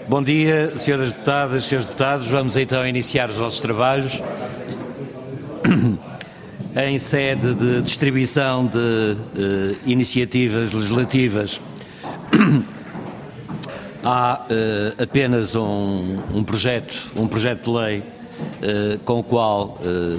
Bom dia, senhoras deputadas, senhores deputados. Vamos então iniciar os nossos trabalhos em sede de distribuição de iniciativas legislativas. Há apenas um projeto de lei com o qual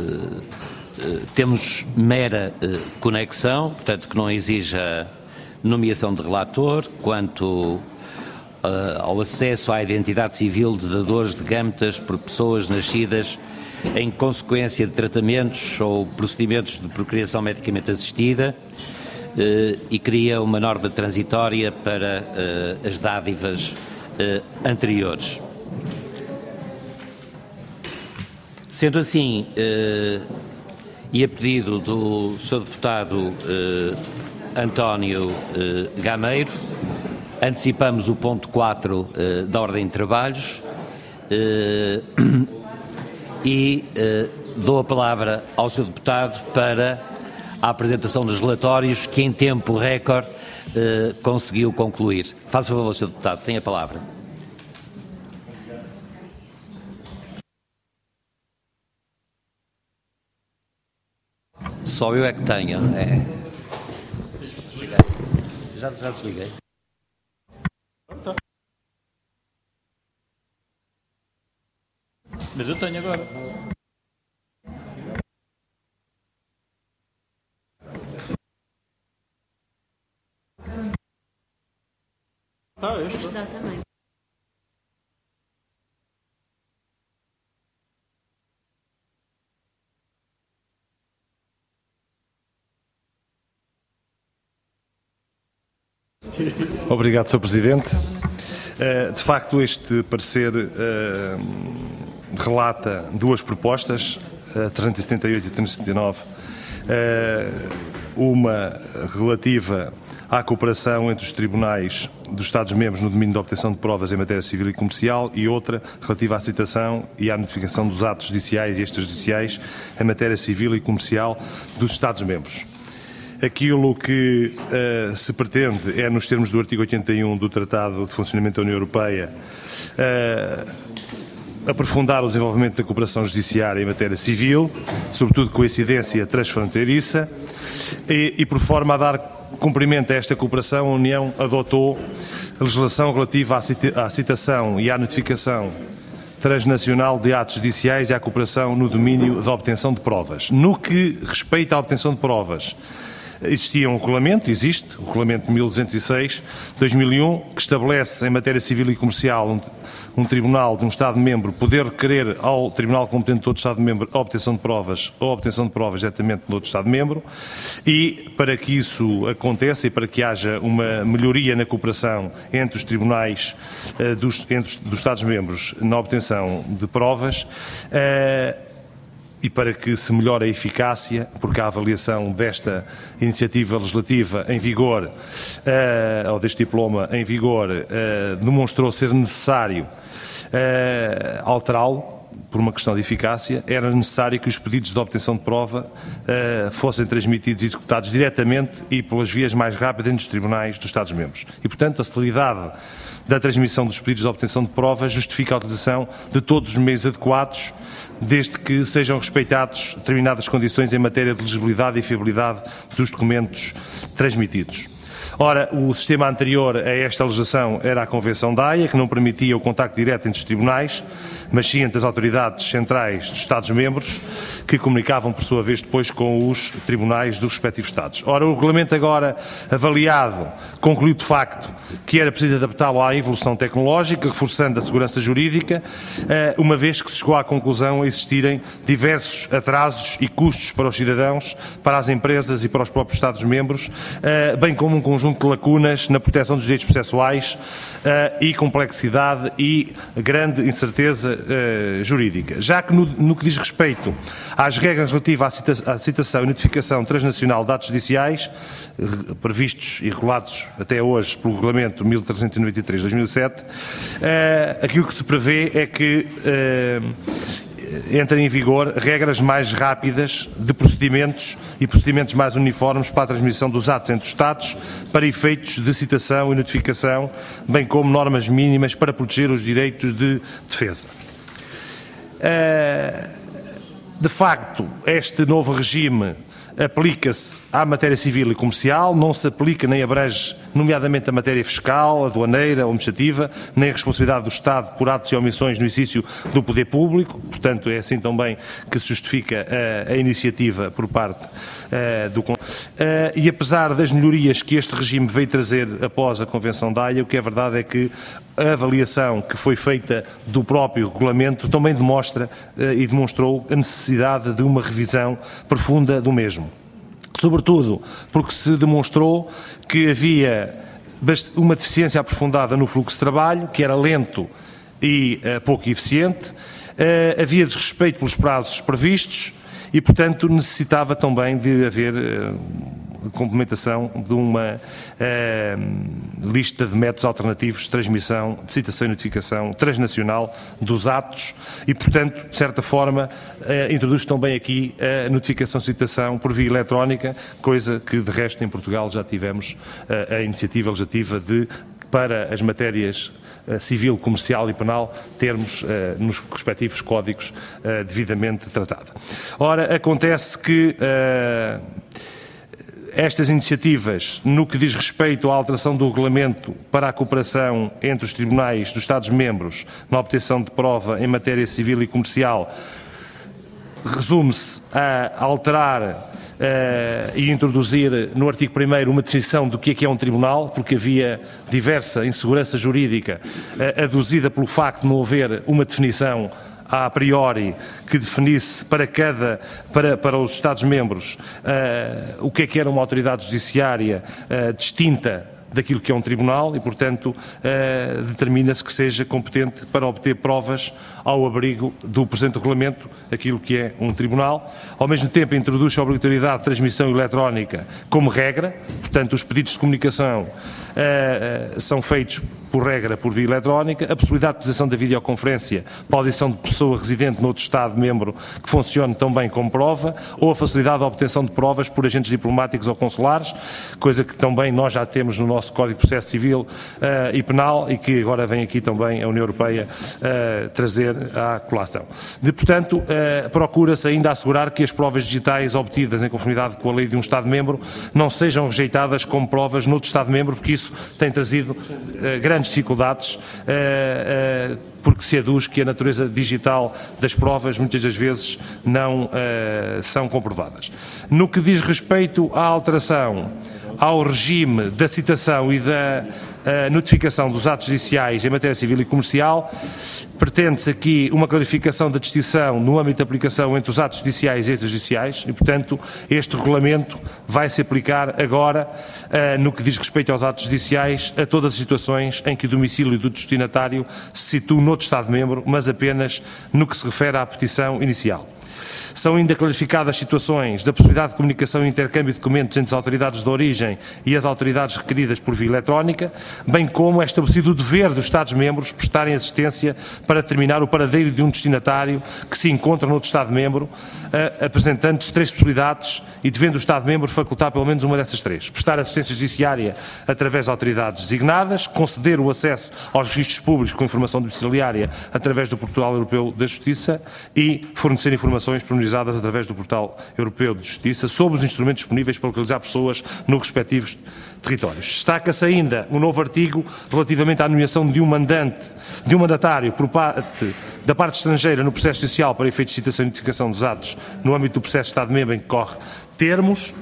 temos mera conexão, portanto que não exija nomeação de relator, quanto ao acesso à identidade civil de dadores de gametas por pessoas nascidas em consequência de tratamentos ou procedimentos de procriação medicamente assistida, e cria uma norma transitória para as dádivas anteriores. Sendo assim, e a pedido do Sr. Deputado António Gameiro, antecipamos o ponto 4 da ordem de trabalhos e dou a palavra ao Sr. Deputado para a apresentação dos relatórios que em tempo recorde conseguiu concluir. Faça favor, Sr. Deputado, tem a palavra. Só eu é que tenho. Já desliguei. Mas eu tenho agora. Este dá também. Obrigado, Sr. Presidente. De facto, este parecer relata duas propostas, 378 e 379, uma relativa à cooperação entre os tribunais dos Estados-membros no domínio da obtenção de provas em matéria civil e comercial e outra relativa à citação e à notificação dos atos judiciais e extrajudiciais em matéria civil e comercial dos Estados-membros. Aquilo que se pretende é, nos termos do artigo 81 do Tratado de Funcionamento da União Europeia, aprofundar o desenvolvimento da cooperação judiciária em matéria civil, sobretudo com incidência transfronteiriça, e por forma a dar cumprimento a esta cooperação, a União adotou a legislação relativa à citação e à notificação transnacional de atos judiciais e à cooperação no domínio da obtenção de provas. No que respeita à obtenção de provas, existia um regulamento, existe, o Regulamento 1206/2001, que estabelece em matéria civil e comercial um tribunal de um Estado-membro poder requerer ao tribunal competente de outro Estado-membro a obtenção de provas ou a obtenção de provas diretamente de outro Estado-membro, e para que isso aconteça e para que haja uma melhoria na cooperação entre os tribunais dos Estados-membros na obtenção de provas, e para que se melhore a eficácia, porque a avaliação desta iniciativa legislativa em vigor, ou deste diploma em vigor, demonstrou ser necessário alterá-lo, por uma questão de eficácia, era necessário que os pedidos de obtenção de prova fossem transmitidos e executados diretamente e pelas vias mais rápidas entre os tribunais dos Estados-membros. E, portanto, a celeridade da transmissão dos pedidos de obtenção de prova justifica a utilização de todos os meios adequados, desde que sejam respeitadas determinadas condições em matéria de legibilidade e fiabilidade dos documentos transmitidos. Ora, o sistema anterior a esta legislação era a Convenção da Haia, que não permitia o contacto direto entre os tribunais, mas sim entre as autoridades centrais dos Estados-membros, que comunicavam, por sua vez, depois com os tribunais dos respectivos Estados. Ora, o regulamento agora avaliado concluiu, de facto, que era preciso adaptá-lo à evolução tecnológica, reforçando a segurança jurídica, uma vez que se chegou à conclusão a existirem diversos atrasos e custos para os cidadãos, para as empresas e para os próprios Estados-membros, bem como um conjunto de lacunas na proteção dos direitos processuais e complexidade e grande incerteza jurídica. Já que no que diz respeito às regras relativas à citação e notificação transnacional de atos judiciais, previstos e regulados até hoje pelo Regulamento 1393/2007, aquilo que se prevê é que entrem em vigor regras mais rápidas de procedimentos e procedimentos mais uniformes para a transmissão dos atos entre os Estados para efeitos de citação e notificação, bem como normas mínimas para proteger os direitos de defesa. De facto, este novo regime aplica-se à matéria civil e comercial, não se aplica nem abrange, nomeadamente, a matéria fiscal, aduaneira ou administrativa, nem a responsabilidade do Estado por atos e omissões no exercício do poder público. Portanto, é assim também que se justifica a iniciativa por parte do Conselho. E apesar das melhorias que este regime veio trazer após a Convenção de Haia, o que é verdade é que a avaliação que foi feita do próprio regulamento também demonstra e demonstrou a necessidade de uma revisão profunda do mesmo. Sobretudo porque se demonstrou que havia uma deficiência aprofundada no fluxo de trabalho, que era lento e pouco eficiente, havia desrespeito pelos prazos previstos e, portanto, necessitava também de haver complementação de uma lista de métodos alternativos de transmissão, de citação e notificação transnacional dos atos e, portanto, de certa forma, introduz também aqui a notificação de citação por via eletrónica, coisa que, de resto, em Portugal já tivemos a iniciativa legislativa de, para as matérias civil, comercial e penal, termos nos respectivos códigos devidamente tratado. Ora, acontece que estas iniciativas, no que diz respeito à alteração do regulamento para a cooperação entre os tribunais dos Estados-membros na obtenção de prova em matéria civil e comercial, resume-se a alterar e introduzir no artigo 1º uma definição do que é um tribunal, porque havia diversa insegurança jurídica aduzida pelo facto de não haver uma definição a priori que definisse para os Estados-membros o que era uma autoridade judiciária distinta daquilo que é um tribunal e, portanto, determina-se que seja competente para obter provas ao abrigo do presente regulamento, aquilo que é um tribunal. Ao mesmo tempo, introduz a obrigatoriedade de transmissão eletrónica como regra, portanto, os pedidos de comunicação são feitos por regra por via eletrónica, a possibilidade de utilização da videoconferência para a audição de pessoa residente noutro Estado-membro que funcione também como prova, ou a facilidade de obtenção de provas por agentes diplomáticos ou consulares, coisa que também nós já temos no nosso Código de Processo Civil e Penal e que agora vem aqui também a União Europeia trazer à colação. Portanto, procura-se ainda assegurar que as provas digitais obtidas em conformidade com a lei de um Estado-membro não sejam rejeitadas como provas noutro Estado-membro, porque isso tem trazido grandes dificuldades, porque se aduz que a natureza digital das provas muitas das vezes não são comprovadas. No que diz respeito à alteração ao regime da citação e da notificação dos atos judiciais em matéria civil e comercial, pretende-se aqui uma clarificação da distinção no âmbito de aplicação entre os atos judiciais e extrajudiciais e, portanto, este regulamento vai se aplicar agora, no que diz respeito aos atos judiciais, a todas as situações em que o domicílio do destinatário se situa noutro Estado-membro, mas apenas no que se refere à petição inicial. São ainda clarificadas situações da possibilidade de comunicação e intercâmbio de documentos entre as autoridades de origem e as autoridades requeridas por via eletrónica, bem como é estabelecido o dever dos Estados-membros prestarem assistência para determinar o paradeiro de um destinatário que se encontra noutro Estado-membro, apresentando-se 3 possibilidades e devendo o Estado-membro facultar pelo menos uma dessas 3. Prestar assistência judiciária através de autoridades designadas, conceder o acesso aos registros públicos com informação domiciliária através do Portal Europeu da Justiça e fornecer informações pormenorizadas através do Portal Europeu de Justiça sobre os instrumentos disponíveis para localizar pessoas nos respectivos territórios. Destaca-se ainda um novo artigo relativamente à nomeação de um mandatário por parte da parte estrangeira no processo judicial para efeitos de citação e notificação dos atos no âmbito do processo de Estado-membro em que corre termos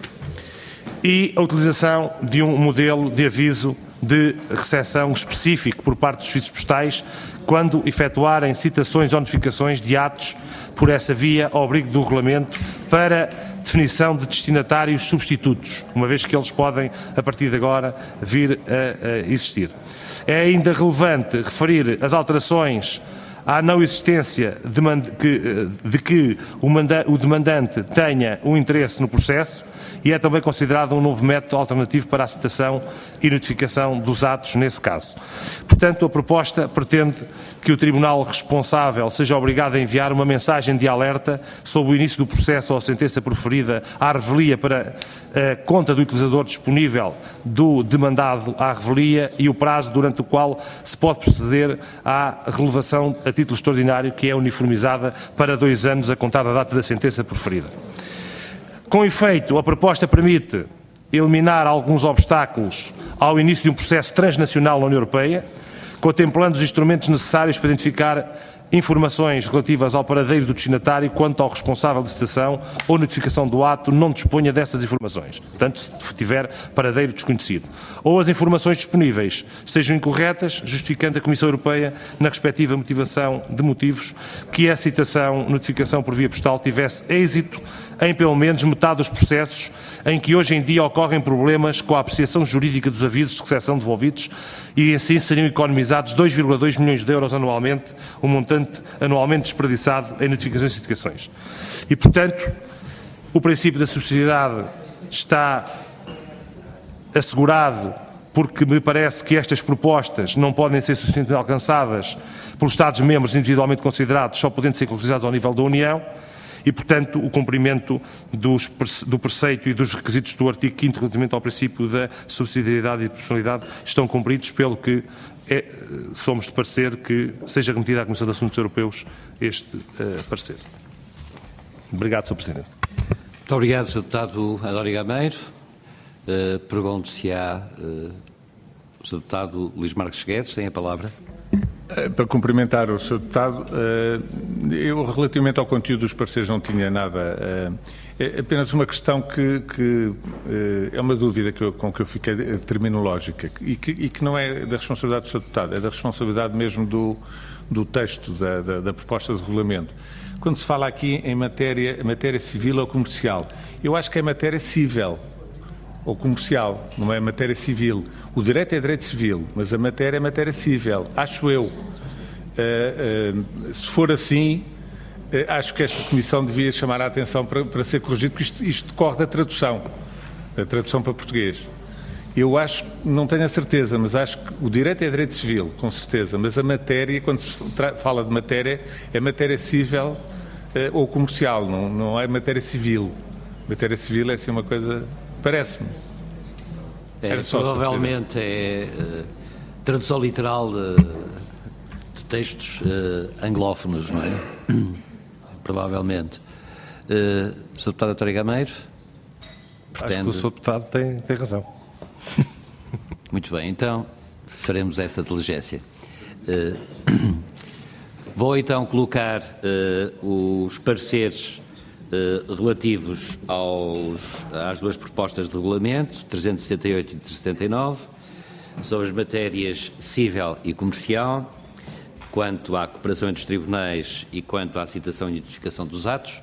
e a utilização de um modelo de aviso de recepção específico por parte dos serviços postais quando efetuarem citações ou notificações de atos por essa via ao abrigo do regulamento para definição de destinatários substitutos, uma vez que eles podem, a partir de agora, vir a existir. É ainda relevante referir as alterações à não existência de que o demandante tenha um interesse no processo, e é também considerado um novo método alternativo para a citação e notificação dos atos nesse caso. Portanto, a proposta pretende que o Tribunal responsável seja obrigado a enviar uma mensagem de alerta sobre o início do processo ou a sentença proferida à revelia para a conta do utilizador disponível do demandado à revelia e o prazo durante o qual se pode proceder à relevação a título extraordinário, que é uniformizada para 2 anos a contar da data da sentença proferida. Com efeito, a proposta permite eliminar alguns obstáculos ao início de um processo transnacional na União Europeia, contemplando os instrumentos necessários para identificar informações relativas ao paradeiro do destinatário quanto ao responsável de citação ou notificação do ato não disponha dessas informações, portanto, se tiver paradeiro desconhecido. Ou as informações disponíveis sejam incorretas, justificando a Comissão Europeia, na respectiva motivação de motivos, que a citação, notificação por via postal tivesse êxito em pelo menos metade dos processos em que hoje em dia ocorrem problemas com a apreciação jurídica dos avisos de recepção devolvidos e assim seriam economizados 2,2 milhões de euros anualmente, um montante anualmente desperdiçado em notificações e certificações. E, portanto, o princípio da subsidiariedade está assegurado porque me parece que estas propostas não podem ser suficientemente alcançadas pelos Estados-membros individualmente considerados, só podendo ser concretizados ao nível da União, e, portanto, o cumprimento do preceito e dos requisitos do artigo 5º relativamente ao princípio da subsidiariedade e proporcionalidade estão cumpridos, pelo que somos de parecer que seja remetido à Comissão de Assuntos Europeus este parecer. Obrigado, Sr. Presidente. Muito obrigado, Sr. Deputado António Gameiro. Pergunto se há o Sr. Deputado Luís Marques Guedes tem a palavra. Para cumprimentar o Sr. Deputado, eu relativamente ao conteúdo dos pareceres não tinha nada, é apenas uma questão que é uma dúvida com que eu fiquei terminológica e que não é da responsabilidade do Sr. Deputado, é da responsabilidade mesmo do texto da proposta de regulamento. Quando se fala aqui em matéria civil ou comercial, eu acho que é matéria civil ou comercial, não é matéria civil. O direito é direito civil, mas a matéria é matéria civil, acho eu. Se for assim, acho que esta Comissão devia chamar a atenção para ser corrigido, porque isto decorre da tradução para português. Eu acho, não tenho a certeza, mas acho que o direito é direito civil, com certeza, mas a matéria, quando se fala de matéria, é matéria civil ou comercial, não é matéria civil. Matéria civil é assim uma coisa... Parece-me. Provavelmente é tradução literal de textos anglófonos, não é? Provavelmente. Sr. Deputado António Gameiro? Acho que o Sr. Deputado tem razão. Muito bem, então faremos essa diligência. Vou então colocar os pareceres relativos às duas propostas de regulamento, 378 e 379, sobre as matérias civil e comercial, quanto à cooperação entre os tribunais e quanto à citação e notificação dos atos,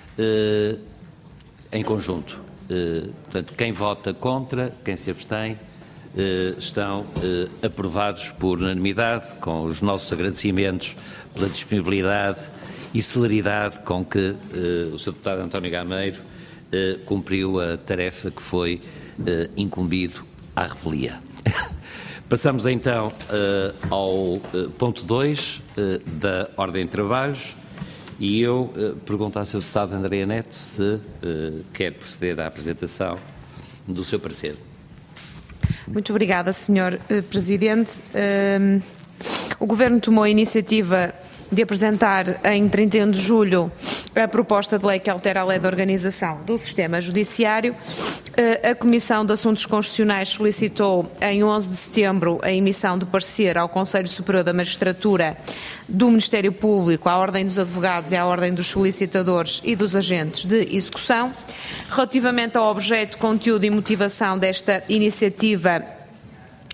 em conjunto. Portanto, quem vota contra, quem se abstém, estão aprovados por unanimidade, com os nossos agradecimentos pela disponibilidade e celeridade com que o Sr. Deputado António Gameiro cumpriu a tarefa que foi incumbido à revelia. Passamos então ao ponto 2 da Ordem de Trabalhos e eu pergunto ao Sr. Deputado Andréa Neto se quer proceder à apresentação do seu parecer. Muito obrigada, Sr. Presidente. O Governo tomou a iniciativa de apresentar em 31 de julho a proposta de lei que altera a lei de organização do sistema judiciário. A Comissão de Assuntos Constitucionais solicitou em 11 de setembro a emissão de parecer ao Conselho Superior da Magistratura, do Ministério Público, à Ordem dos Advogados e à Ordem dos Solicitadores e dos Agentes de Execução. Relativamente ao objeto, conteúdo e motivação desta iniciativa,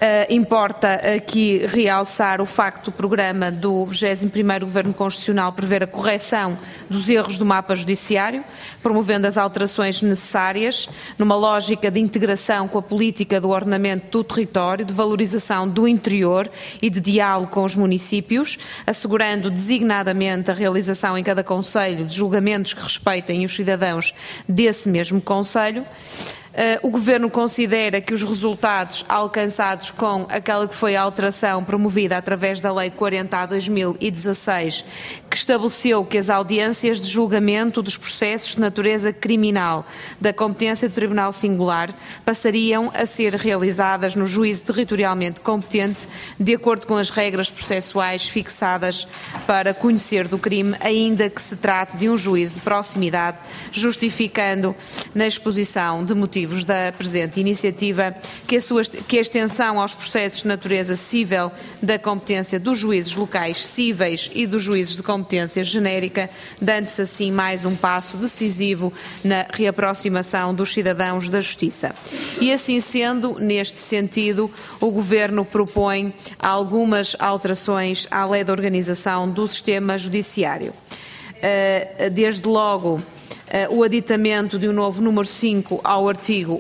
Importa aqui realçar o facto do programa do 21º Governo Constitucional prever a correção dos erros do mapa judiciário, promovendo as alterações necessárias, numa lógica de integração com a política do ordenamento do território, de valorização do interior e de diálogo com os municípios, assegurando designadamente a realização em cada concelho de julgamentos que respeitem os cidadãos desse mesmo concelho. O Governo considera que os resultados alcançados com aquela que foi a alteração promovida através da Lei 40/2016, que estabeleceu que as audiências de julgamento dos processos de natureza criminal da competência do Tribunal Singular passariam a ser realizadas no juízo territorialmente competente, de acordo com as regras processuais fixadas para conhecer do crime, ainda que se trate de um juízo de proximidade, justificando na exposição de motivos da presente iniciativa que a extensão aos processos de natureza cível da competência dos juízes locais cíveis e dos juízes de competência genérica, dando-se assim mais um passo decisivo na reaproximação dos cidadãos da Justiça. E assim sendo, neste sentido, o Governo propõe algumas alterações à Lei de Organização do Sistema Judiciário. Desde logo, o aditamento de um novo número 5 ao artigo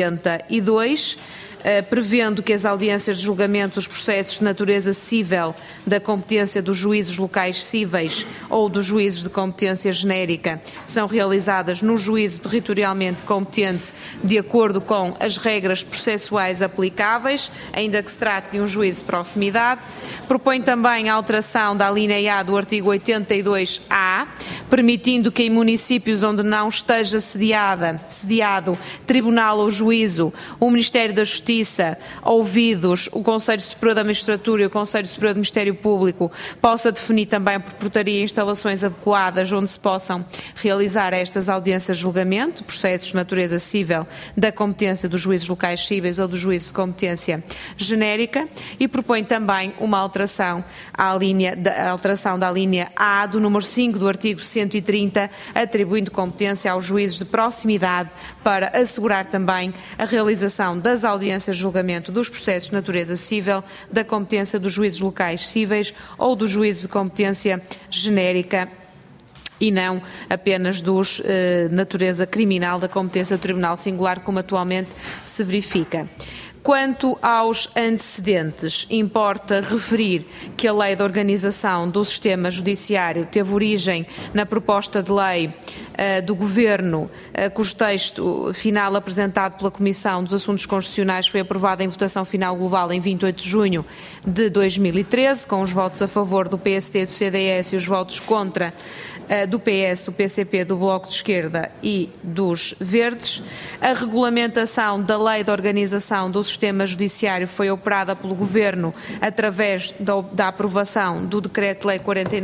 82, prevendo que as audiências de julgamento dos processos de natureza cível da competência dos juízes locais cíveis ou dos juízes de competência genérica são realizadas no juízo territorialmente competente de acordo com as regras processuais aplicáveis, ainda que se trate de um juízo de proximidade. Propõe também a alteração da alínea A do artigo 82A, permitindo que em municípios onde não esteja sediado tribunal ou juízo, o Ministério da Justiça, ouvidos o Conselho Superior da Magistratura e o Conselho Superior do Ministério Público, possa definir também por portaria instalações adequadas onde se possam realizar estas audiências de julgamento, processos de natureza cível da competência dos juízes locais cíveis ou dos juízes de competência genérica, e propõe também uma alteração da alínea A do número 5 do artigo 130, atribuindo competência aos juízes de proximidade para assegurar também a realização das audiências de julgamento dos processos de natureza cível da competência dos juízes locais cíveis ou dos juízes de competência genérica e não apenas dos natureza criminal da competência do Tribunal Singular, como atualmente se verifica. Quanto aos antecedentes, importa referir que a Lei de Organização do Sistema Judiciário teve origem na proposta de lei do Governo, cujo texto final apresentado pela Comissão dos Assuntos Constitucionais foi aprovado em votação final global em 28 de junho de 2013, com os votos a favor do PSD, do CDS e os votos contra do PS, do PCP, do Bloco de Esquerda e dos Verdes. A regulamentação da Lei de Organização do Sistema Judiciário foi operada pelo Governo através da aprovação do Decreto-Lei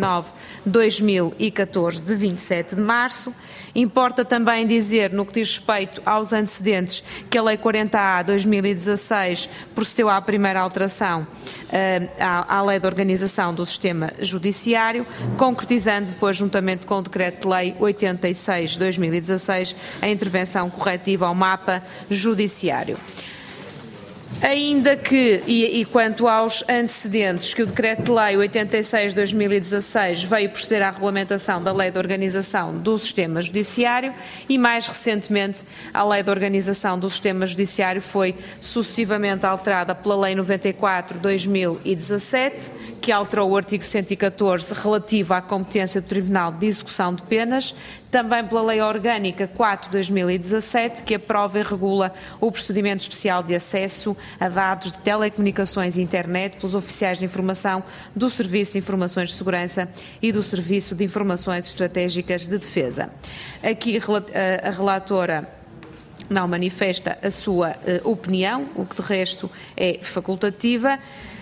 49/2014, de 27 de março. Importa também dizer, no que diz respeito aos antecedentes, que a Lei 40/2016 procedeu à primeira alteração à Lei de Organização do Sistema Judiciário, concretizando depois, juntamente com o Decreto-Lei 86/2016, a intervenção corretiva ao mapa judiciário. Ainda que, e quanto aos antecedentes, que o Decreto-Lei 86/2016 veio proceder à regulamentação da Lei de Organização do Sistema Judiciário e, mais recentemente, a Lei de Organização do Sistema Judiciário foi sucessivamente alterada pela Lei 94/2017, que alterou o artigo 114 relativo à competência do Tribunal de Execução de Penas, também pela Lei Orgânica 4/2017, que aprova e regula o procedimento especial de acesso a dados de telecomunicações e internet pelos oficiais de informação do Serviço de Informações de Segurança e do Serviço de Informações Estratégicas de Defesa. Aqui a relatora não manifesta a sua opinião, o que de resto é facultativa.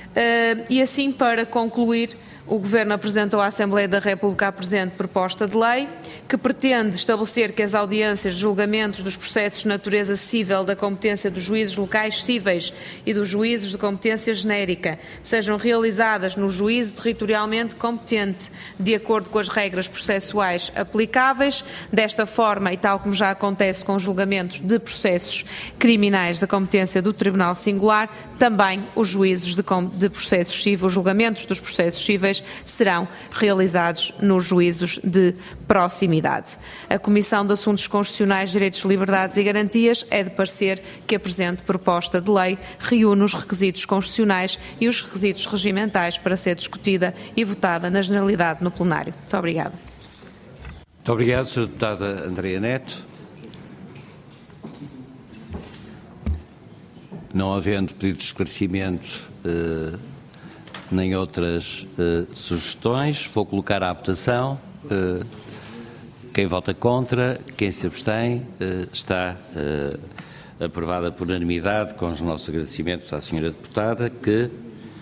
E assim, para concluir, o Governo apresentou à Assembleia da República a presente proposta de lei, que pretende estabelecer que as audiências de julgamentos dos processos de natureza cível da competência dos juízes locais cíveis e dos juízes de competência genérica sejam realizadas no juízo territorialmente competente, de acordo com as regras processuais aplicáveis. Desta forma, e tal como já acontece com julgamentos de processos criminais da competência do Tribunal Singular, também os juízos de processos cíveis, os julgamentos dos processos cíveis serão realizados nos juízos de proximidade. A Comissão de Assuntos Constitucionais, Direitos, Liberdades e Garantias é de parecer que a presente proposta de lei reúne os requisitos constitucionais e os requisitos regimentais para ser discutida e votada na generalidade no plenário. Muito obrigada. Muito obrigado, Sra. Deputada Andreia Neto. Não havendo pedido de esclarecimento nem outras sugestões, vou colocar à votação. Quem vota contra, quem se abstém, está aprovada por unanimidade, com os nossos agradecimentos à Sra. Deputada, que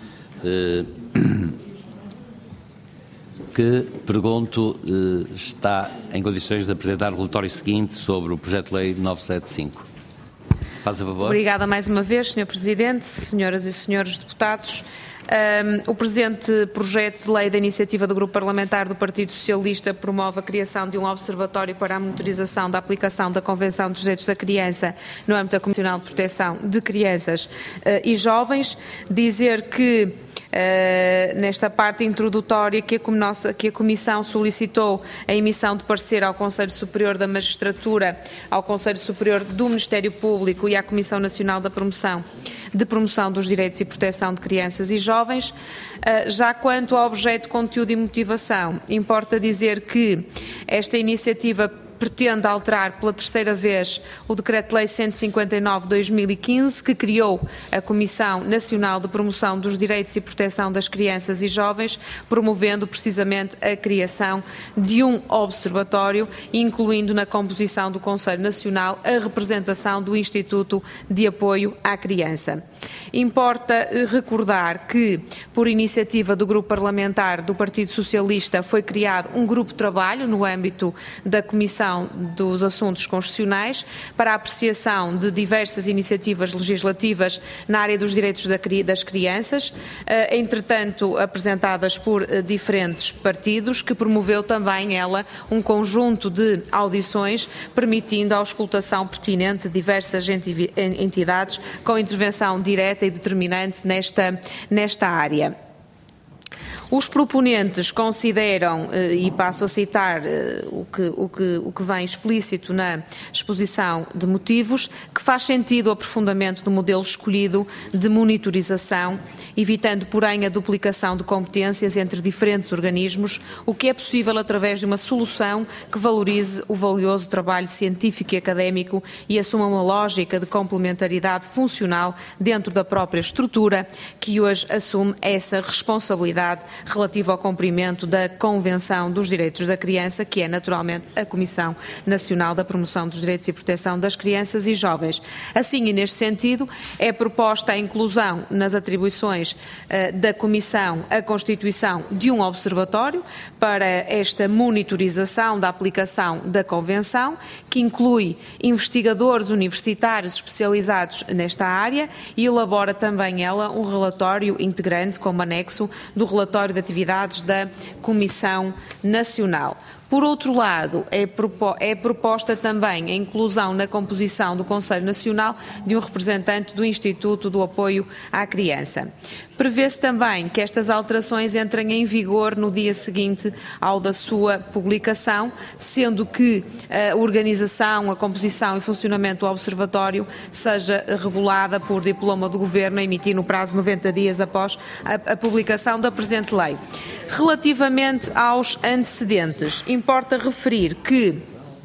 pergunto, está em condições de apresentar o relatório seguinte sobre o projeto de lei 975. Faz a favor. Obrigada mais uma vez, Sr. Presidente, senhoras e senhores deputados. O presente projeto de lei da iniciativa do Grupo Parlamentar do Partido Socialista promove a criação de um observatório para a monitorização da aplicação da Convenção dos Direitos da Criança no âmbito da Comissão Nacional de Proteção de Crianças e Jovens. Dizer que nesta parte introdutória que a Comissão solicitou a emissão de parecer ao Conselho Superior da Magistratura, ao Conselho Superior do Ministério Público e à Comissão Nacional de Promoção dos Direitos e Proteção de Crianças e Jovens. Já quanto ao objeto, conteúdo e motivação, importa dizer que esta iniciativa pretende alterar pela terceira vez o Decreto-Lei 159/2015, que criou a Comissão Nacional de Promoção dos Direitos e Proteção das Crianças e Jovens, promovendo precisamente a criação de um observatório, incluindo na composição do Conselho Nacional a representação do Instituto de Apoio à Criança. Importa recordar que, por iniciativa do Grupo Parlamentar do Partido Socialista, foi criado um grupo de trabalho no âmbito da Comissão dos Assuntos Constitucionais para a apreciação de diversas iniciativas legislativas na área dos direitos das crianças, entretanto apresentadas por diferentes partidos, que promoveu também ela um conjunto de audições, permitindo a auscultação pertinente de diversas entidades com intervenção direta e determinante nesta área. Os proponentes consideram, e passo a citar o que vem explícito na exposição de motivos, que faz sentido o aprofundamento do modelo escolhido de monitorização, evitando, porém, a duplicação de competências entre diferentes organismos, o que é possível através de uma solução que valorize o valioso trabalho científico e académico e assuma uma lógica de complementaridade funcional dentro da própria estrutura, que hoje assume essa responsabilidade relativa ao cumprimento da Convenção dos Direitos da Criança, que é naturalmente a Comissão Nacional da Promoção dos Direitos e Proteção das Crianças e Jovens. Assim, e neste sentido, é proposta a inclusão nas atribuições da Comissão a constituição de um observatório para esta monitorização da aplicação da Convenção, que inclui investigadores universitários especializados nesta área e elabora também ela um relatório integrante como anexo do relatório de atividades da Comissão Nacional. Por outro lado, é proposta também a inclusão na composição do Conselho Nacional de um representante do Instituto do Apoio à Criança. Prevê-se também que estas alterações entrem em vigor no dia seguinte ao da sua publicação, sendo que a organização, a composição e funcionamento do Observatório seja regulada por diploma do Governo a emitir no prazo de 90 dias após a publicação da presente lei. Relativamente aos antecedentes, importa referir que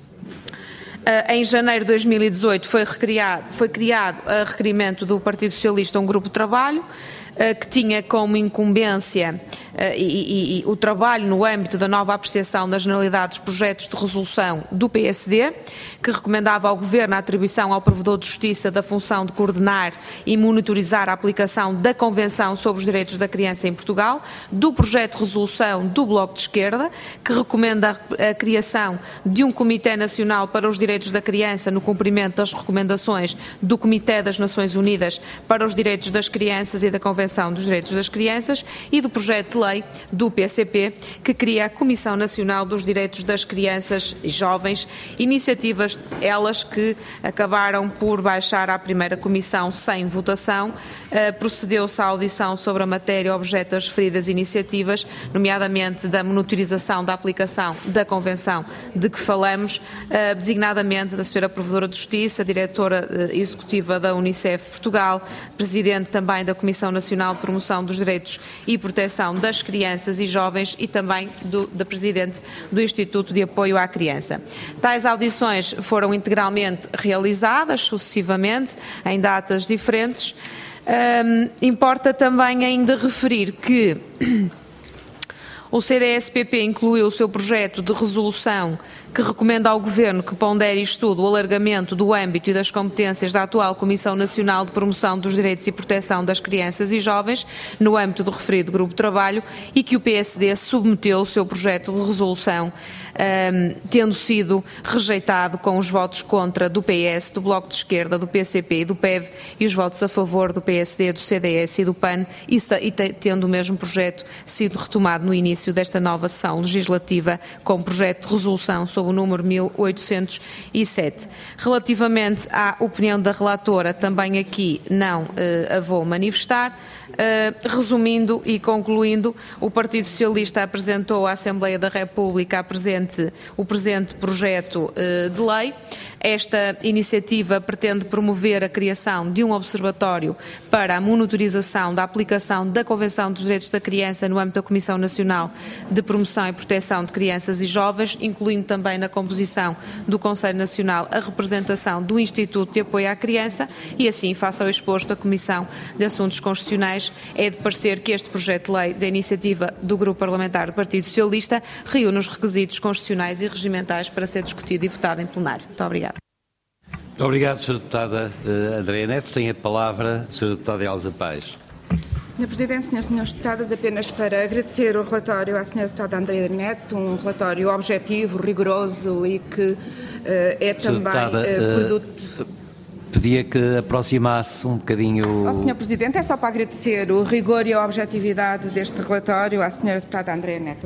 em janeiro de 2018 foi criado a requerimento do Partido Socialista um grupo de trabalho que tinha como incumbência e o trabalho no âmbito da nova apreciação da generalidade dos projetos de resolução do PSD, que recomendava ao Governo a atribuição ao Provedor de Justiça da função de coordenar e monitorizar a aplicação da Convenção sobre os Direitos da Criança em Portugal, do projeto de resolução do Bloco de Esquerda, que recomenda a criação de um Comitê Nacional para os Direitos da Criança no cumprimento das recomendações do Comitê das Nações Unidas para os Direitos das Crianças e da Convenção dos Direitos das Crianças, e do projeto de lei do PCP, que cria a Comissão Nacional dos Direitos das Crianças e Jovens, iniciativas elas que acabaram por baixar à primeira comissão sem votação. Procedeu-se à audição sobre a matéria objeto das referidas iniciativas, nomeadamente da monitorização da aplicação da Convenção de que falamos, designadamente da Sra. Provedora de Justiça, Diretora Executiva da Unicef Portugal, Presidente também da Comissão Nacional de Promoção dos Direitos e Proteção das Crianças e Jovens e também da Presidente do Instituto de Apoio à Criança. Tais audições foram integralmente realizadas, sucessivamente, em datas diferentes. Importa também ainda referir que o CDS-PP incluiu o seu projeto de resolução que recomenda ao Governo que pondere e estude o alargamento do âmbito e das competências da atual Comissão Nacional de Promoção dos Direitos e Proteção das Crianças e Jovens no âmbito do referido grupo de trabalho e que o PSD submeteu o seu projeto de resolução, tendo sido rejeitado com os votos contra do PS, do Bloco de Esquerda, do PCP e do PEV e os votos a favor do PSD, do CDS e do PAN e tendo o mesmo projeto sido retomado no início desta nova sessão legislativa com o projeto de resolução sobre o número 1807. Relativamente à opinião da relatora, também aqui não a vou manifestar. Resumindo e concluindo, o Partido Socialista apresentou à Assembleia da República o presente projeto de lei. Esta iniciativa pretende promover a criação de um observatório para a monitorização da aplicação da Convenção dos Direitos da Criança no âmbito da Comissão Nacional de Promoção e Proteção de Crianças e Jovens, incluindo também na composição do Conselho Nacional a representação do Instituto de Apoio à Criança e assim, face ao exposto, a Comissão de Assuntos Constitucionais é de parecer que este projeto de lei da iniciativa do Grupo Parlamentar do Partido Socialista reúne os requisitos constitucionais e regimentais para ser discutido e votado em plenário. Muito obrigada. Muito obrigado, Sra. Deputada Andreia Neto. Tem a palavra a Sra. Deputada Elsa Paes. Sr. Presidente, Sras. e Senhores Deputados, apenas para agradecer o relatório à Sra. Deputada Andreia Neto, um relatório objetivo, rigoroso e que é também produto... Pedia que aproximasse um bocadinho... Sr. Presidente, é só para agradecer o rigor e a objetividade deste relatório à Sra. Deputada Andreia Neto.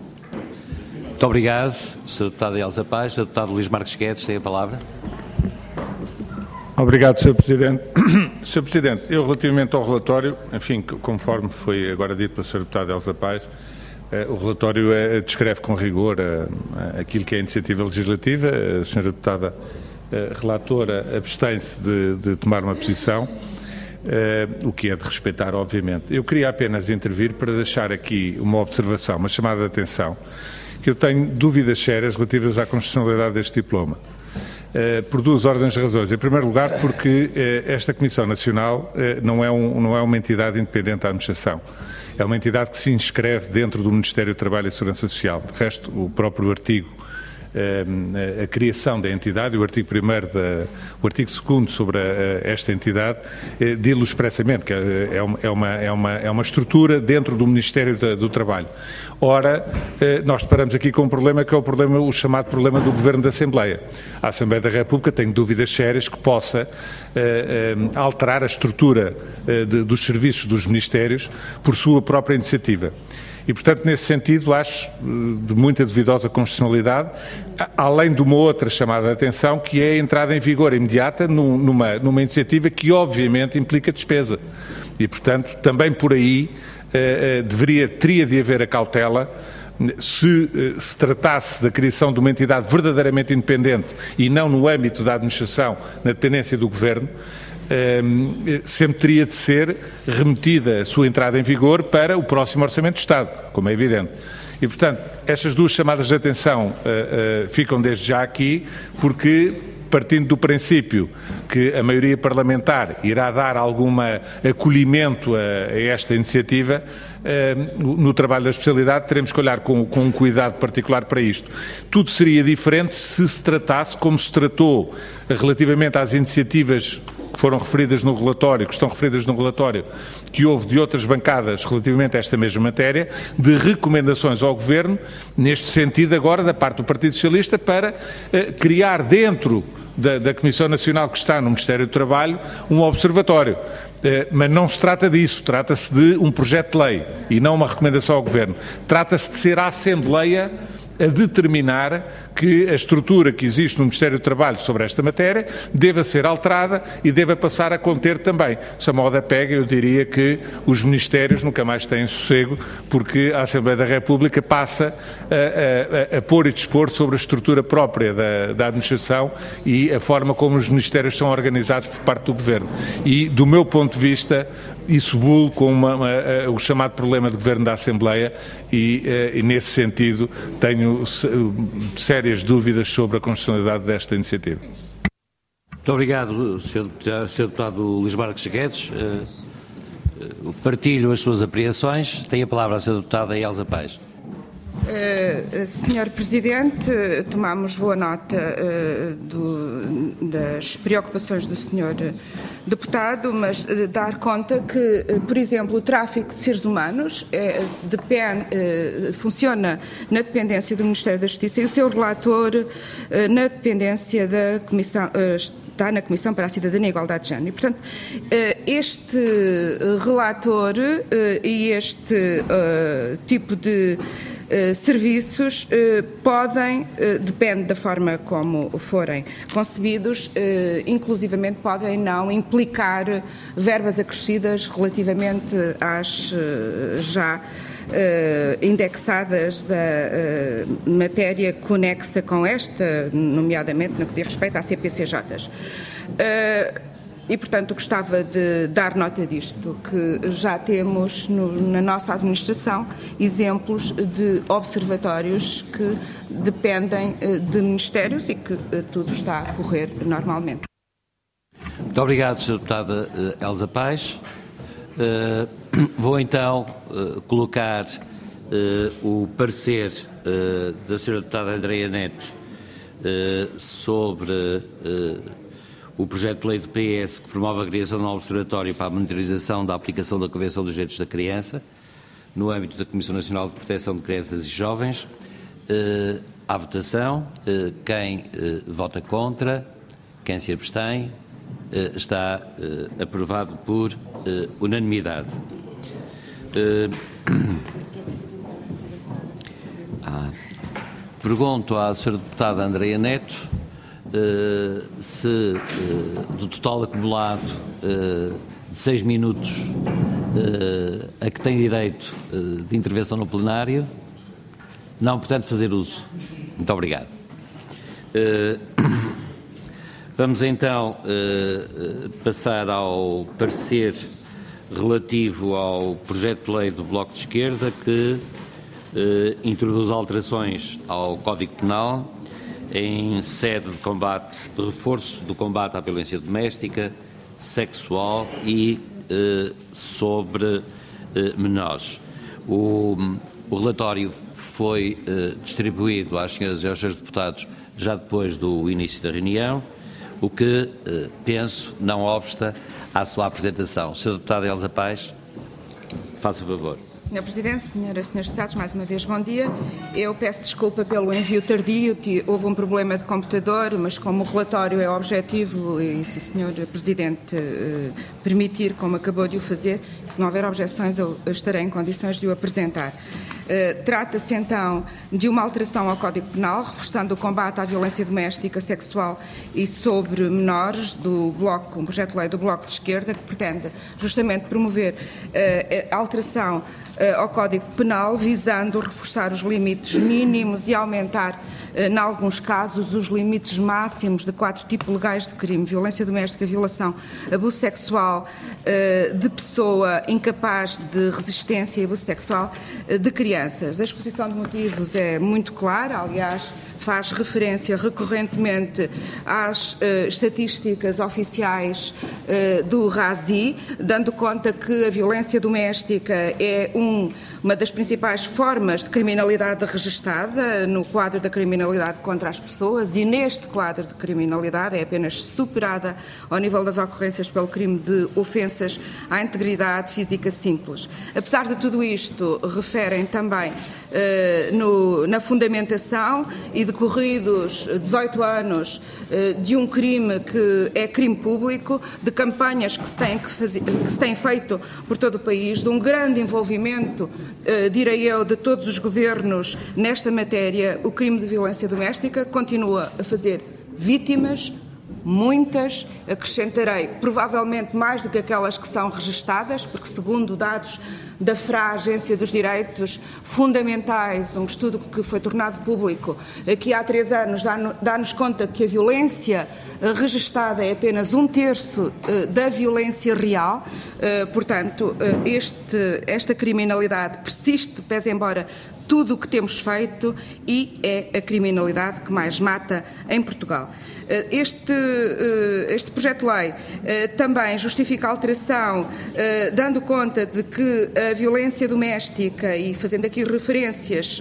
Muito obrigado, Sra. Deputada Elsa Paes. Sr. Deputado Luís Marques Guedes tem a palavra. Obrigado, Sr. Presidente. Sr. Presidente, eu relativamente ao relatório, enfim, conforme foi agora dito pela Sra. Deputada Elsa Paes, o relatório descreve com rigor aquilo que é a iniciativa legislativa. A Sra. Deputada relatora abstém-se de tomar uma posição, o que é de respeitar, obviamente. Eu queria apenas intervir para deixar aqui uma observação, uma chamada de atenção, que eu tenho dúvidas sérias relativas à constitucionalidade deste diploma. Por duas ordens de razões. Em primeiro lugar, porque esta Comissão Nacional não é uma entidade independente da administração. É uma entidade que se inscreve dentro do Ministério do Trabalho e Segurança Social. De resto, o próprio artigo, a criação da entidade, o artigo 2º sobre esta entidade, diz-lo expressamente que é uma estrutura dentro do Ministério do Trabalho. Ora, nós deparamos aqui com um problema que é o chamado problema do Governo da Assembleia. A Assembleia da República tem dúvidas sérias que possa alterar a estrutura dos serviços dos Ministérios por sua própria iniciativa. E, portanto, nesse sentido, acho de muita duvidosa constitucionalidade, além de uma outra chamada de atenção, que é a entrada em vigor imediata numa iniciativa que, obviamente, implica despesa. E, portanto, também por aí teria de haver a cautela, se tratasse da criação de uma entidade verdadeiramente independente e não no âmbito da administração, na dependência do Governo, sempre teria de ser remetida a sua entrada em vigor para o próximo Orçamento de Estado, como é evidente. E, portanto, estas duas chamadas de atenção ficam desde já aqui, porque partindo do princípio que a maioria parlamentar irá dar algum acolhimento a esta iniciativa, no trabalho da especialidade teremos que olhar com um cuidado particular para isto. Tudo seria diferente se tratasse como se tratou relativamente às iniciativas que foram referidas no relatório, que estão referidas no relatório, que houve de outras bancadas relativamente a esta mesma matéria, de recomendações ao Governo, neste sentido agora, da parte do Partido Socialista, para criar dentro da Comissão Nacional que está no Ministério do Trabalho um observatório. Mas não se trata disso, trata-se de um projeto de lei e não uma recomendação ao Governo. Trata-se de ser a Assembleia a determinar que a estrutura que existe no Ministério do Trabalho sobre esta matéria deva ser alterada e deva passar a conter também. Se a moda pega, eu diria que os Ministérios nunca mais têm sossego, porque a Assembleia da República passa a pôr e dispor sobre a estrutura própria da administração e a forma como os Ministérios são organizados por parte do Governo. E, do meu ponto de vista, isso bule com o chamado problema de governo da Assembleia e nesse sentido, tenho sérias dúvidas sobre a constitucionalidade desta iniciativa. Muito obrigado, Sr. Deputado Luís Marques Guedes. Partilho as suas apreensões. Tem a palavra a Sra. Deputada Elsa Paes. Senhor Presidente, tomamos boa nota das preocupações do Senhor Deputado, mas dar conta que, por exemplo, o tráfico de seres humanos funciona na dependência do Ministério da Justiça e o seu relator na dependência da Comissão, está na Comissão para a Cidadania e Igualdade de Género. E, portanto, este relator e este tipo de serviços depende da forma como forem concebidos, inclusivamente podem não implicar verbas acrescidas relativamente às já indexadas da matéria conexa com esta, nomeadamente no que diz respeito à CPCJs. E, portanto, gostava de dar nota disto, que já temos na nossa administração exemplos de observatórios que dependem de ministérios e que tudo está a correr normalmente. Muito obrigado, Sra. Deputada Elsa Paes. Vou então colocar o parecer da Sra. Deputada Andreia Neto sobre o projeto de lei do PS que promove a criação de um observatório para a monitorização da aplicação da Convenção dos Direitos da Criança no âmbito da Comissão Nacional de Proteção de Crianças e Jovens. À votação, quem vota contra, quem se abstém, está aprovado por unanimidade. Pergunto à Sra. Deputada Andreia Neto se do total acumulado de 6 minutos a que tem direito de intervenção no plenário, não, portanto, fazer uso. Muito obrigado. Vamos então passar ao parecer relativo ao projeto de lei do Bloco de Esquerda que introduz alterações ao Código Penal em sede de combate, de reforço do combate à violência doméstica, sexual e sobre menores. O relatório foi distribuído às senhoras e aos senhores deputados já depois do início da reunião, o que, penso, não obsta à sua apresentação. Sra. Deputada Elsa Paes, faça o favor. Sr. Presidente, senhoras e senhores deputados, mais uma vez bom dia. Eu peço desculpa pelo envio tardio, houve um problema de computador, mas como o relatório é objetivo e se o Sr. Presidente permitir, como acabou de o fazer, se não houver objeções eu estarei em condições de o apresentar. Trata-se então de uma alteração ao Código Penal, reforçando o combate à violência doméstica, sexual e sobre menores do Bloco, um projeto de lei do Bloco de Esquerda que pretende justamente promover a alteração ao Código Penal, visando reforçar os limites mínimos e aumentar, em alguns casos, os limites máximos de 4 tipos legais de crime: violência doméstica, violação, abuso sexual de pessoa incapaz de resistência e abuso sexual de crianças. A exposição de motivos é muito clara, aliás, faz referência recorrentemente às estatísticas oficiais do RASI, dando conta que a violência doméstica é uma das principais formas de criminalidade registada no quadro da criminalidade contra as pessoas, e neste quadro de criminalidade é apenas superada ao nível das ocorrências pelo crime de ofensas à integridade física simples. Apesar de tudo isto, referem também na fundamentação e decorridos 18 anos de um crime que é crime público, de campanhas que se têm feito por todo o país, de um grande envolvimento, direi eu, de todos os governos nesta matéria. O crime de violência doméstica continua a fazer vítimas, muitas, acrescentarei, provavelmente mais do que aquelas que são registadas, porque segundo dados da FRA, Agência dos Direitos Fundamentais, um estudo que foi tornado público aqui há 3 anos, dá-nos conta que a violência registada é apenas 1/3 da violência real. Portanto, esta criminalidade persiste, pese embora tudo o que temos feito, e é a criminalidade que mais mata em Portugal. Este projeto de lei também justifica a alteração, dando conta de que a violência doméstica, e fazendo aqui referências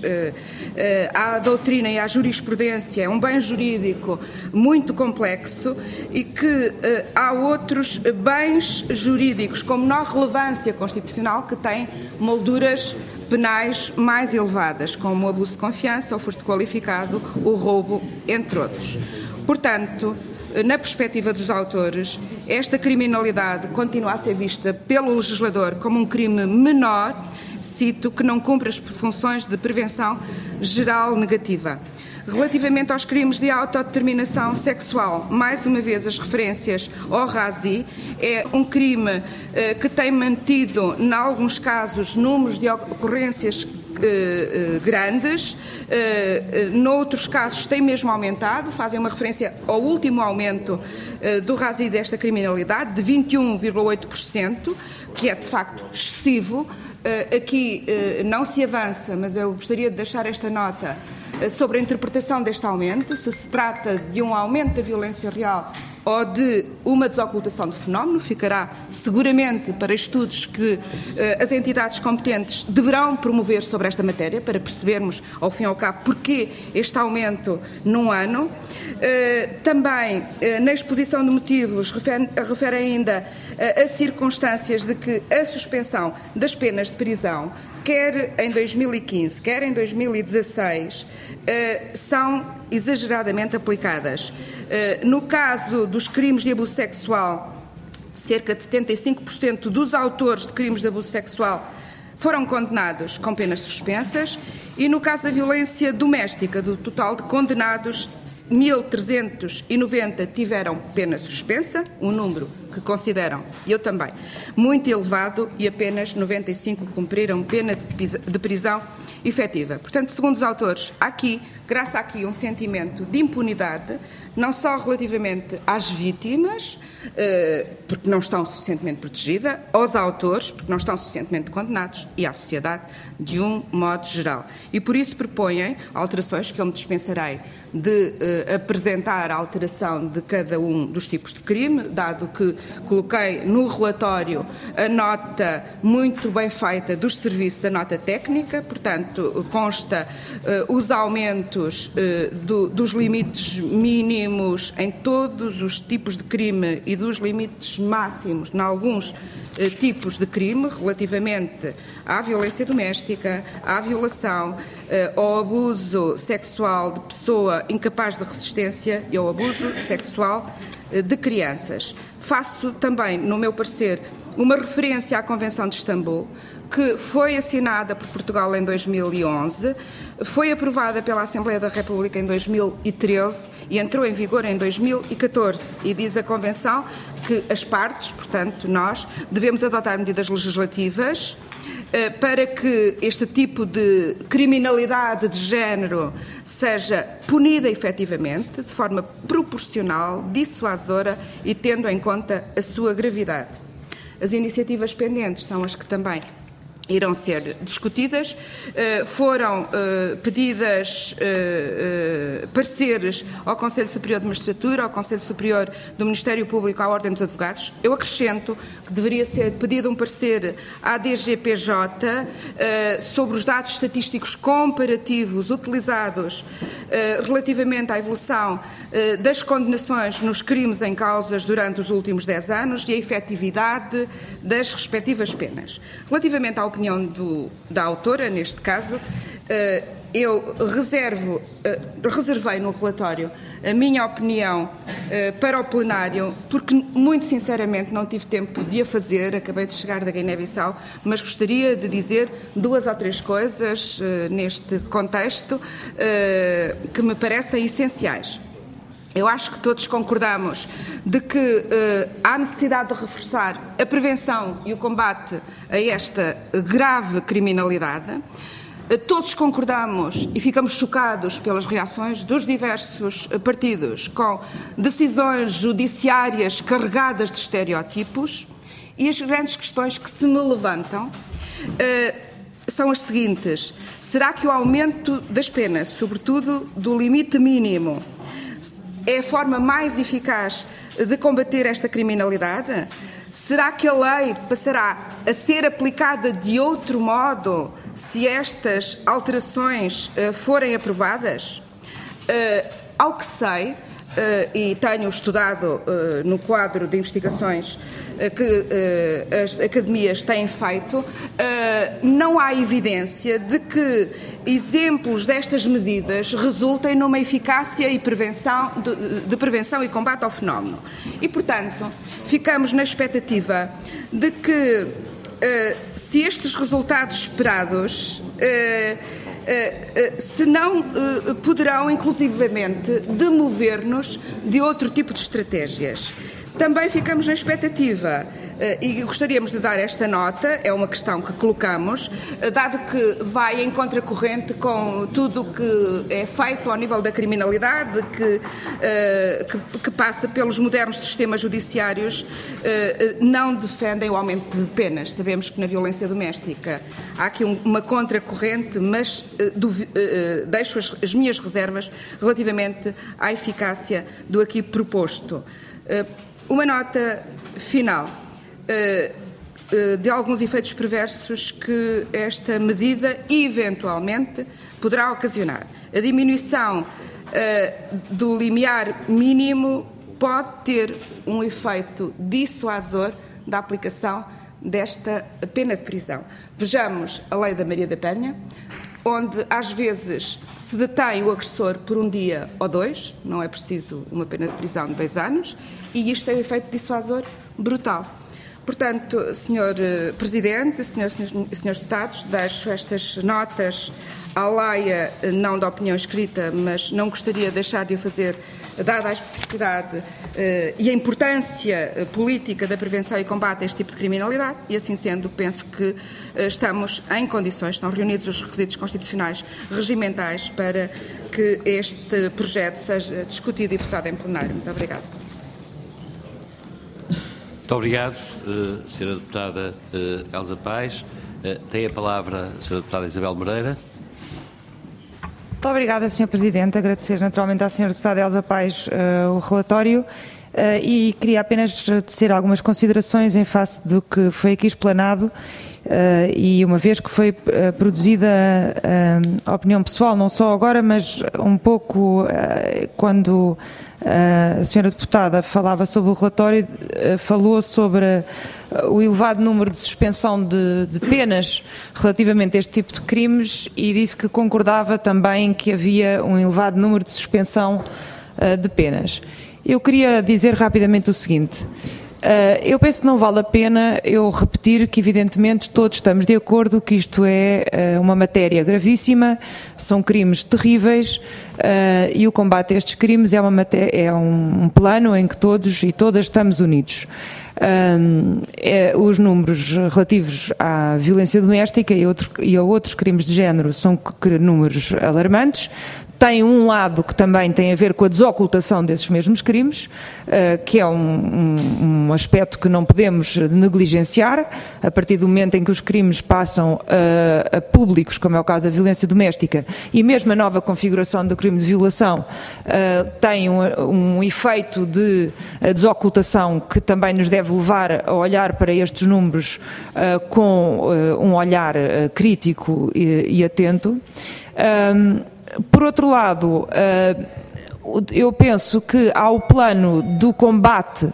à doutrina e à jurisprudência, é um bem jurídico muito complexo e que há outros bens jurídicos com menor relevância constitucional que têm molduras penais mais elevadas, como o abuso de confiança, o furto qualificado, o roubo, entre outros. Portanto, na perspectiva dos autores, esta criminalidade continua a ser vista pelo legislador como um crime menor, cito, que não cumpre as funções de prevenção geral negativa. Relativamente aos crimes de autodeterminação sexual, mais uma vez as referências ao RASI, é um crime que tem mantido, em alguns casos, números de ocorrências grandes, noutros casos tem mesmo aumentado, fazem uma referência ao último aumento do RASI desta criminalidade, de 21,8%, que é de facto excessivo. Aqui não se avança, mas eu gostaria de deixar esta nota sobre a interpretação deste aumento, se trata de um aumento da violência real ou de uma desocultação do fenómeno. Ficará seguramente para estudos que as entidades competentes deverão promover sobre esta matéria, para percebermos, ao fim e ao cabo, porquê este aumento num ano. Também, na exposição de motivos, refere ainda as circunstâncias de que a suspensão das penas de prisão, quer em 2015, quer em 2016, são exageradamente aplicadas. No caso dos crimes de abuso sexual, cerca de 75% dos autores de crimes de abuso sexual foram condenados com penas suspensas, e no caso da violência doméstica, do total de condenados, 1.390 tiveram pena suspensa, um número que consideram, eu também, muito elevado, e apenas 95 cumpriram pena de prisão efetiva. Portanto, segundo os autores, graça aqui um sentimento de impunidade, não só relativamente às vítimas, porque não estão suficientemente protegidas, aos autores, porque não estão suficientemente condenados, e à sociedade de um modo geral. E por isso propõem alterações que eu me dispensarei de apresentar a alteração de cada um dos tipos de crime, dado que coloquei no relatório a nota muito bem feita dos serviços, a nota técnica. Portanto, consta os aumentos dos limites mínimos em todos os tipos de crime e dos limites máximos em alguns tipos de crime, relativamente à violência doméstica, à violação, ao abuso sexual de pessoa incapaz de resistência e ao abuso sexual de crianças. Faço também, no meu parecer, uma referência à Convenção de Istambul, que foi assinada por Portugal em 2011, foi aprovada pela Assembleia da República em 2013 e entrou em vigor em 2014. E diz a Convenção que as partes, portanto nós, devemos adotar medidas legislativas para que este tipo de criminalidade de género seja punida efetivamente, de forma proporcional, dissuasora e tendo em conta a sua gravidade. As iniciativas pendentes são as que também irão ser discutidas. Foram pedidas pareceres ao Conselho Superior de Magistratura, ao Conselho Superior do Ministério Público, à Ordem dos Advogados. Eu acrescento que deveria ser pedido um parecer à DGPJ sobre os dados estatísticos comparativos utilizados relativamente à evolução das condenações nos crimes em causas durante os últimos 10 anos e a efetividade das respectivas penas. Relativamente à opinião da autora, neste caso, eu reservei no relatório a minha opinião para o plenário, porque, muito sinceramente, não tive tempo de a fazer, acabei de chegar da Guiné-Bissau, mas gostaria de dizer 2 ou 3 coisas neste contexto que me parecem essenciais. Eu acho que todos concordamos de que há necessidade de reforçar a prevenção e o combate a esta grave criminalidade. Todos concordamos e ficamos chocados pelas reações dos diversos partidos com decisões judiciárias carregadas de estereótipos, e as grandes questões que se me levantam são as seguintes. Será que o aumento das penas, sobretudo do limite mínimo, é a forma mais eficaz de combater esta criminalidade? Será que a lei passará a ser aplicada de outro modo se estas alterações forem aprovadas? Ao que sei, e tenho estudado no quadro de investigações que as academias têm feito, não há evidência de que exemplos destas medidas resultem numa eficácia e de prevenção e combate ao fenómeno. E, portanto, ficamos na expectativa de que, se estes resultados esperados se não poderão, inclusivamente, demover-nos de outro tipo de estratégias. Também ficamos na expectativa, e gostaríamos de dar esta nota, é uma questão que colocamos, dado que vai em contracorrente com tudo o que é feito ao nível da criminalidade, que passa pelos modernos sistemas judiciários, não defendem o aumento de penas. Sabemos que na violência doméstica há aqui uma contracorrente, mas deixo as minhas reservas relativamente à eficácia do aqui proposto. Uma nota final de alguns efeitos perversos que esta medida eventualmente poderá ocasionar. A diminuição do limiar mínimo pode ter um efeito dissuasor da aplicação desta pena de prisão. Vejamos a lei da Maria da Penha, onde às vezes se detém o agressor por 1 dia ou 2, não é preciso uma pena de prisão de 2 anos, e isto tem um efeito dissuasor brutal. Portanto, Sr. Presidente, Senhores Deputados, deixo estas notas à leia, não da opinião escrita, mas não gostaria de deixar de o fazer, dada a especificidade e a importância política da prevenção e combate a este tipo de criminalidade, e assim sendo, penso que estamos em condições, estão reunidos os requisitos constitucionais regimentais para que este projeto seja discutido e votado em plenário. Muito obrigada. Muito obrigado, Sra. Deputada Elsa Paes. Tem a palavra a Sra. Deputada Isabel Moreira. Muito obrigada, Sr. Presidente. Agradecer naturalmente à Sra. Deputada Elsa Paes o relatório e queria apenas tecer algumas considerações em face do que foi aqui explanado e uma vez que foi produzida a opinião pessoal, não só agora, mas um pouco quando a Sra. Deputada falava sobre o relatório, falou sobre o elevado número de suspensão de penas relativamente a este tipo de crimes e disse que concordava também que havia um elevado número de suspensão de penas. Eu queria dizer rapidamente o seguinte. Eu penso que não vale a pena eu repetir que, evidentemente, todos estamos de acordo que isto é uma matéria gravíssima, são crimes terríveis e o combate a estes crimes é um plano em que todos e todas estamos unidos. Os números relativos à violência doméstica e a outros crimes de género são números alarmantes. Tem um lado que também tem a ver com a desocultação desses mesmos crimes, que é um aspecto que não podemos negligenciar. A partir do momento em que os crimes passam a públicos, como é o caso da violência doméstica, e mesmo a nova configuração do crime de violação, tem um efeito de desocultação que também nos deve levar a olhar para estes números com um olhar crítico e atento. Por outro lado, eu penso que há o plano do combate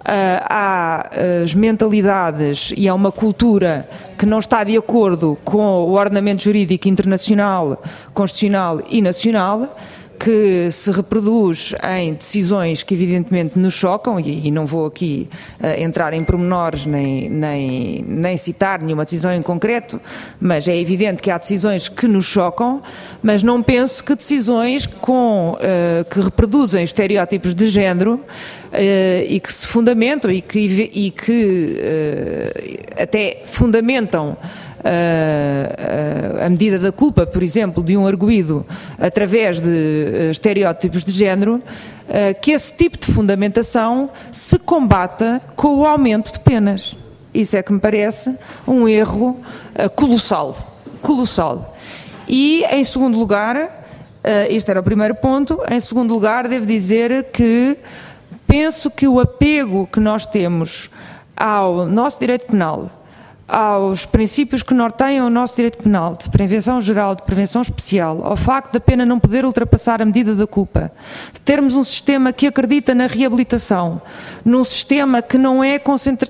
às mentalidades e a uma cultura que não está de acordo com o ordenamento jurídico internacional, constitucional e nacional, que se reproduz em decisões que evidentemente nos chocam, e não vou aqui entrar em pormenores nem citar nenhuma decisão em concreto, mas é evidente que há decisões que nos chocam, mas não penso que decisões que reproduzem estereótipos de género e que se fundamentam e que até fundamentam a medida da culpa, por exemplo, de um arguido através de estereótipos de género, que esse tipo de fundamentação se combata com o aumento de penas. Isso é que me parece um erro colossal. E, em segundo lugar, este era o primeiro ponto, em segundo lugar, devo dizer que penso que o apego que nós temos ao nosso direito penal, aos princípios que norteiam o nosso direito penal, de prevenção geral, de prevenção especial, ao facto da pena não poder ultrapassar a medida da culpa, de termos um sistema que acredita na reabilitação, num sistema que não é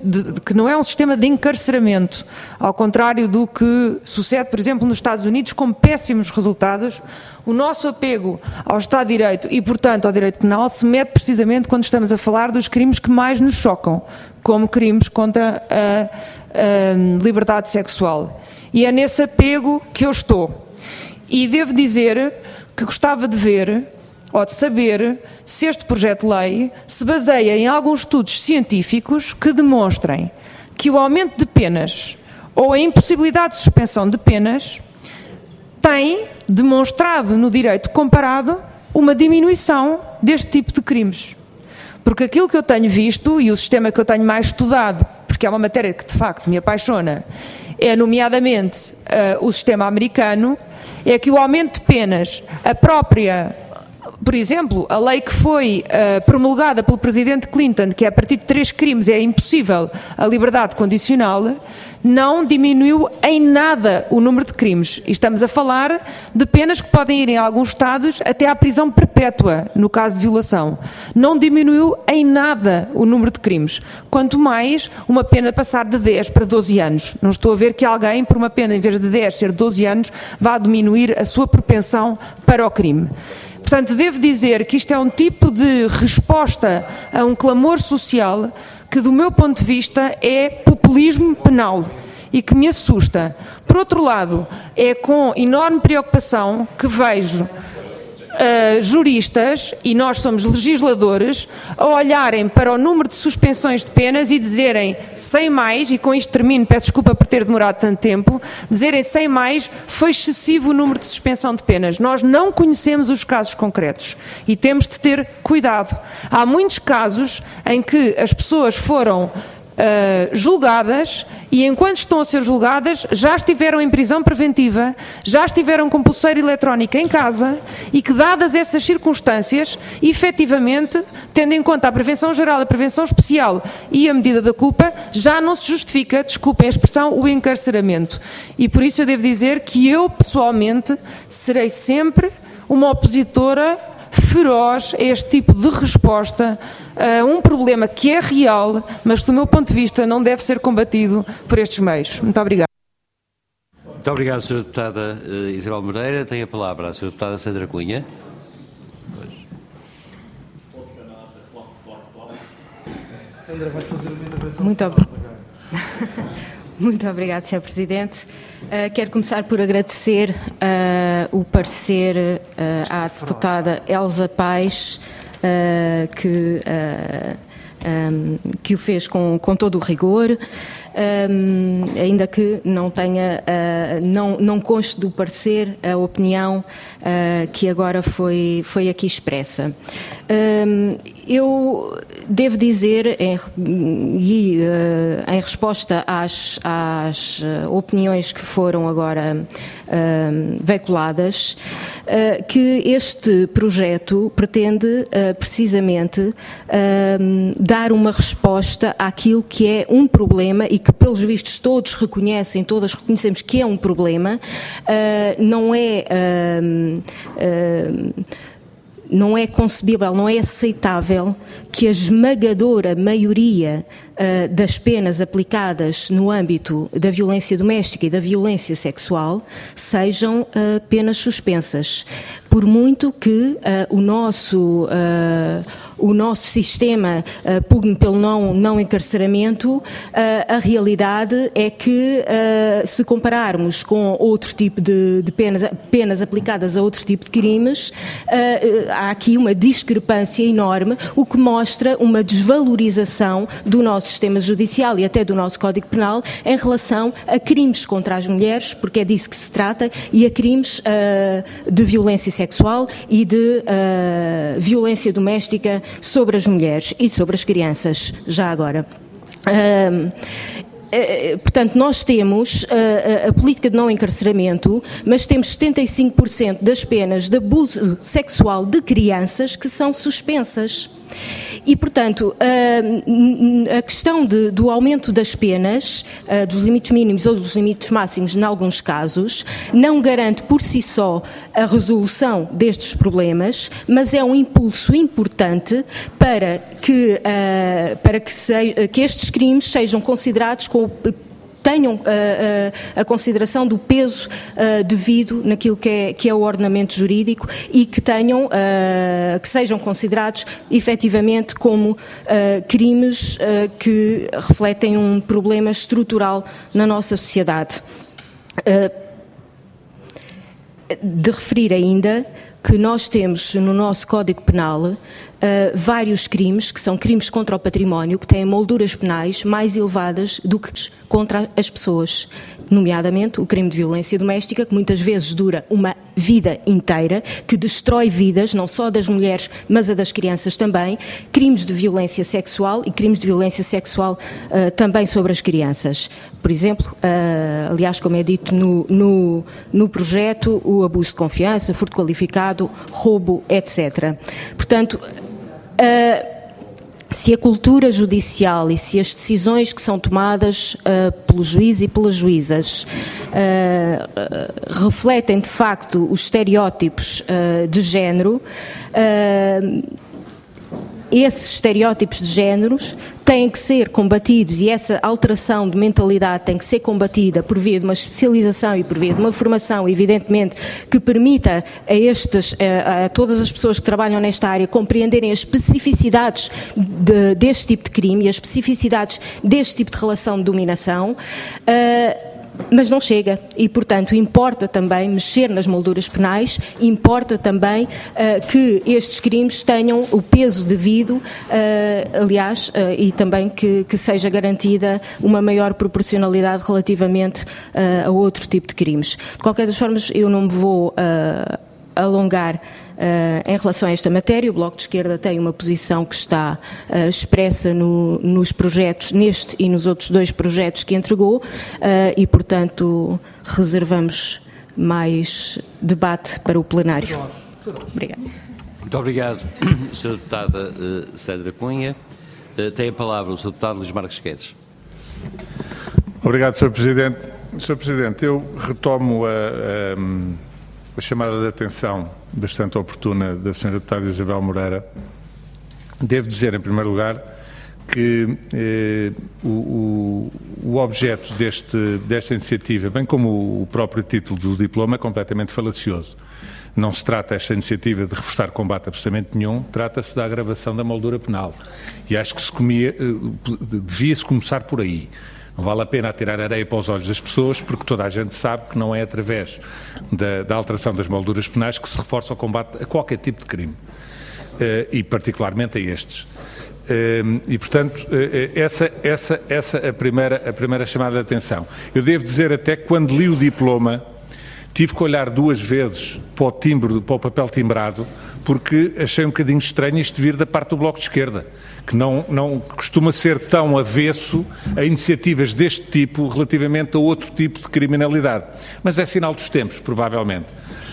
um sistema de encarceramento, ao contrário do que sucede, por exemplo, nos Estados Unidos, com péssimos resultados. O nosso apego ao Estado de Direito e, portanto, ao direito penal se mete precisamente quando estamos a falar dos crimes que mais nos chocam, como crimes contra a liberdade sexual. E é nesse apego que eu estou. E devo dizer que gostava de ver, ou de saber, se este projeto de lei se baseia em alguns estudos científicos que demonstrem que o aumento de penas ou a impossibilidade de suspensão de penas tem demonstrado no direito comparado uma diminuição deste tipo de crimes. Porque aquilo que eu tenho visto, e o sistema que eu tenho mais estudado, porque é uma matéria que de facto me apaixona, é nomeadamente o sistema americano, é que o aumento de penas, a própria, por exemplo, a lei que foi promulgada pelo presidente Clinton, que é a partir de 3 crimes é impossível a liberdade condicional, não diminuiu em nada o número de crimes. E estamos a falar de penas que podem ir em alguns estados até à prisão perpétua, no caso de violação. Não diminuiu em nada o número de crimes. Quanto mais uma pena passar de 10 para 12 anos. Não estou a ver que alguém, por uma pena em vez de 10 ser 12 anos, vá diminuir a sua propensão para o crime. Portanto, devo dizer que isto é um tipo de resposta a um clamor social que, do meu ponto de vista, é populismo penal e que me assusta. Por outro lado, é com enorme preocupação que vejo juristas, e nós somos legisladores, a olharem para o número de suspensões de penas e dizerem, sem mais, e com isto termino, peço desculpa por ter demorado tanto tempo, dizerem sem mais, foi excessivo o número de suspensão de penas. Nós não conhecemos os casos concretos e temos de ter cuidado. Há muitos casos em que as pessoas foram julgadas e enquanto estão a ser julgadas já estiveram em prisão preventiva, já estiveram com pulseira eletrónica em casa e que, dadas essas circunstâncias, efetivamente, tendo em conta a prevenção geral, a prevenção especial e a medida da culpa, já não se justifica, desculpem a expressão, o encarceramento. E por isso eu devo dizer que eu, pessoalmente, serei sempre uma opositora feroz a este tipo de resposta a um problema que é real, mas que, do meu ponto de vista, não deve ser combatido por estes meios. Muito obrigada. Muito obrigado, Sra. Deputada Isabel Moreira. Tem a palavra a Sra. Deputada Sandra Cunha. Muito obrigado, Sr. Presidente. Quero começar por agradecer o parecer à deputada Elsa Paes, que que o fez com todo o rigor, ainda que não tenha, não conste do parecer a opinião que agora foi aqui expressa. Eu devo dizer, em resposta às opiniões que foram agora veiculadas, que este projeto pretende precisamente dar uma resposta àquilo que é um problema e que, pelos vistos, todos reconhecem, todas reconhecemos que é um problema, não é concebível, não é aceitável que a esmagadora maioria das penas aplicadas no âmbito da violência doméstica e da violência sexual sejam penas suspensas. Por muito que o nosso sistema pugne pelo não encarceramento, a realidade é que, se compararmos com outro tipo de penas aplicadas a outro tipo de crimes, há aqui uma discrepância enorme, o que mostra uma desvalorização do nosso sistema judicial e até do nosso Código Penal em relação a crimes contra as mulheres, porque é disso que se trata, e a crimes de violência sexual e de violência doméstica sobre as mulheres e sobre as crianças, já agora. Portanto, nós temos a política de não encarceramento, mas temos 75% das penas de abuso sexual de crianças que são suspensas. E, portanto, a questão do aumento das penas, dos limites mínimos ou dos limites máximos, em alguns casos, não garante por si só a resolução destes problemas, mas é um impulso importante para que estes crimes sejam considerados tenham a consideração do peso devido naquilo que é o ordenamento jurídico e que sejam considerados efetivamente como crimes que refletem um problema estrutural na nossa sociedade. De referir ainda que nós temos no nosso Código Penal vários crimes, que são crimes contra o património, que têm molduras penais mais elevadas do que contra as pessoas, nomeadamente o crime de violência doméstica, que muitas vezes dura uma vida inteira, que destrói vidas, não só das mulheres, mas a das crianças também, crimes de violência sexual e crimes de violência sexual também sobre as crianças. Por exemplo, aliás, como é dito no projeto, o abuso de confiança, furto qualificado, roubo, etc. Portanto, se a cultura judicial e se as decisões que são tomadas pelo juiz e pelas juízas refletem de facto os estereótipos de género, esses estereótipos de géneros têm que ser combatidos e essa alteração de mentalidade tem que ser combatida por via de uma especialização e por via de uma formação, evidentemente, que permita a todas as pessoas que trabalham nesta área compreenderem as especificidades deste tipo de crime e as especificidades deste tipo de relação de dominação. Mas não chega e, portanto, importa também mexer nas molduras penais, importa também que estes crimes tenham o peso devido, aliás, e também que seja garantida uma maior proporcionalidade relativamente a outro tipo de crimes. De qualquer das formas, eu não me vou alongar em relação a esta matéria. O Bloco de Esquerda tem uma posição que está expressa nos projetos, neste e nos outros dois projetos que entregou, e, portanto, reservamos mais debate para o plenário. Obrigada. Muito obrigado, Sra. Deputada Sandra Cunha. Tem a palavra o Sr. Deputado Luís Marques Guedes. Obrigado, Sr. Presidente. Sr. Presidente, eu retomo a chamada de atenção bastante oportuna da Sra. Deputada Isabel Moreira. Devo dizer, em primeiro lugar, que o objeto desta iniciativa, bem como o próprio título do diploma, é completamente falacioso. Não se trata esta iniciativa de reforçar combate a absolutamente nenhum, trata-se da agravação da moldura penal. E acho que devia-se começar por aí. Não vale a pena atirar areia para os olhos das pessoas, porque toda a gente sabe que não é através da alteração das molduras penais que se reforça o combate a qualquer tipo de crime. e particularmente a estes. E, portanto, essa é a primeira chamada de atenção. Eu devo dizer até que quando li o diploma tive que olhar 2 vezes para o papel timbrado, porque achei um bocadinho estranho isto vir da parte do Bloco de Esquerda, que não costuma ser tão avesso a iniciativas deste tipo relativamente a outro tipo de criminalidade. Mas é sinal dos tempos, provavelmente.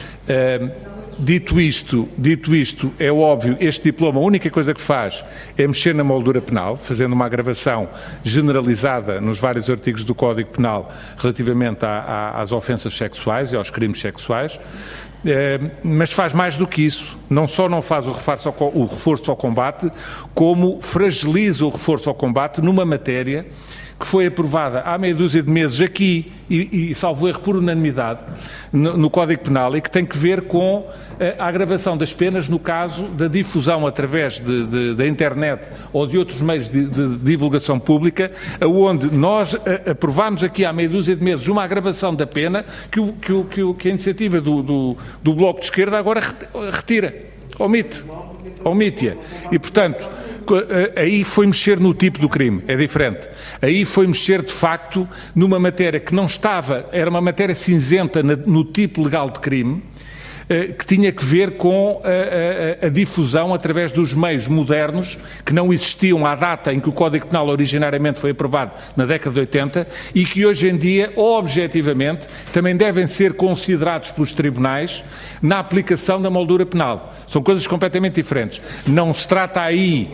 Dito isto, é óbvio, este diploma, a única coisa que faz é mexer na moldura penal, fazendo uma agravação generalizada nos vários artigos do Código Penal relativamente às ofensas sexuais e aos crimes sexuais, mas faz mais do que isso. Não só não faz o reforço ao combate, como fragiliza o reforço ao combate numa matéria que foi aprovada há meia dúzia de meses aqui e salvo erro por unanimidade no Código Penal e que tem que ver com a agravação das penas no caso da difusão através da internet ou de outros meios de divulgação pública, onde nós aprovámos aqui há meia dúzia de meses uma agravação da pena que a iniciativa do Bloco de Esquerda agora retira, omite-a. E, portanto, aí foi mexer no tipo do crime, é diferente. Aí foi mexer, de facto, numa matéria que não estava, era uma matéria cinzenta no tipo legal de crime, que tinha que ver com a difusão através dos meios modernos que não existiam à data em que o Código Penal originariamente foi aprovado na década de 80 e que hoje em dia, objetivamente, também devem ser considerados pelos tribunais na aplicação da moldura penal. São coisas completamente diferentes. Não se trata aí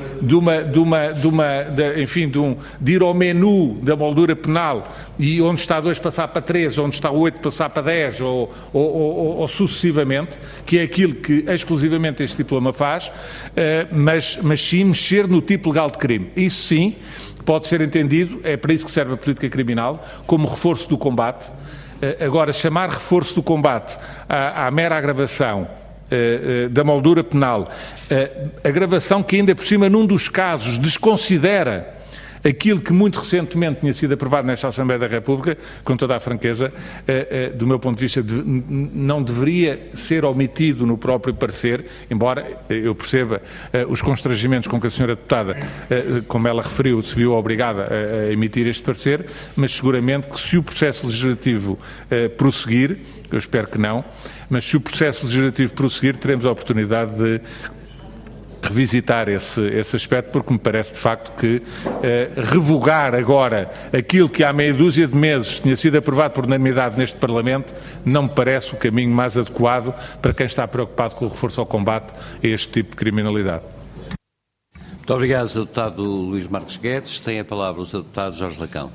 de ir ao menu da moldura penal e onde está 2 passar para 3, onde está 8 passar para 10 ou sucessivamente, que é aquilo que exclusivamente este diploma faz, mas sim mexer no tipo legal de crime. Isso sim pode ser entendido, é para isso que serve a política criminal, como reforço do combate. Agora, chamar reforço do combate à mera agravação da moldura penal, agravação que ainda por cima num dos casos desconsidera aquilo que muito recentemente tinha sido aprovado nesta Assembleia da República, com toda a franqueza, do meu ponto de vista, não deveria ser omitido no próprio parecer, embora eu perceba os constrangimentos com que a senhora deputada, como ela referiu, se viu obrigada a emitir este parecer, mas seguramente que se o processo legislativo prosseguir, eu espero que não, mas se o processo legislativo prosseguir, teremos a oportunidade de revisitar esse aspecto, porque me parece de facto que revogar agora aquilo que há meia dúzia de meses tinha sido aprovado por unanimidade neste Parlamento não me parece o caminho mais adequado para quem está preocupado com o reforço ao combate a este tipo de criminalidade. Muito obrigado, Sr. Deputado Luís Marques Guedes. Tem a palavra o Sr. Deputado Jorge Lacão.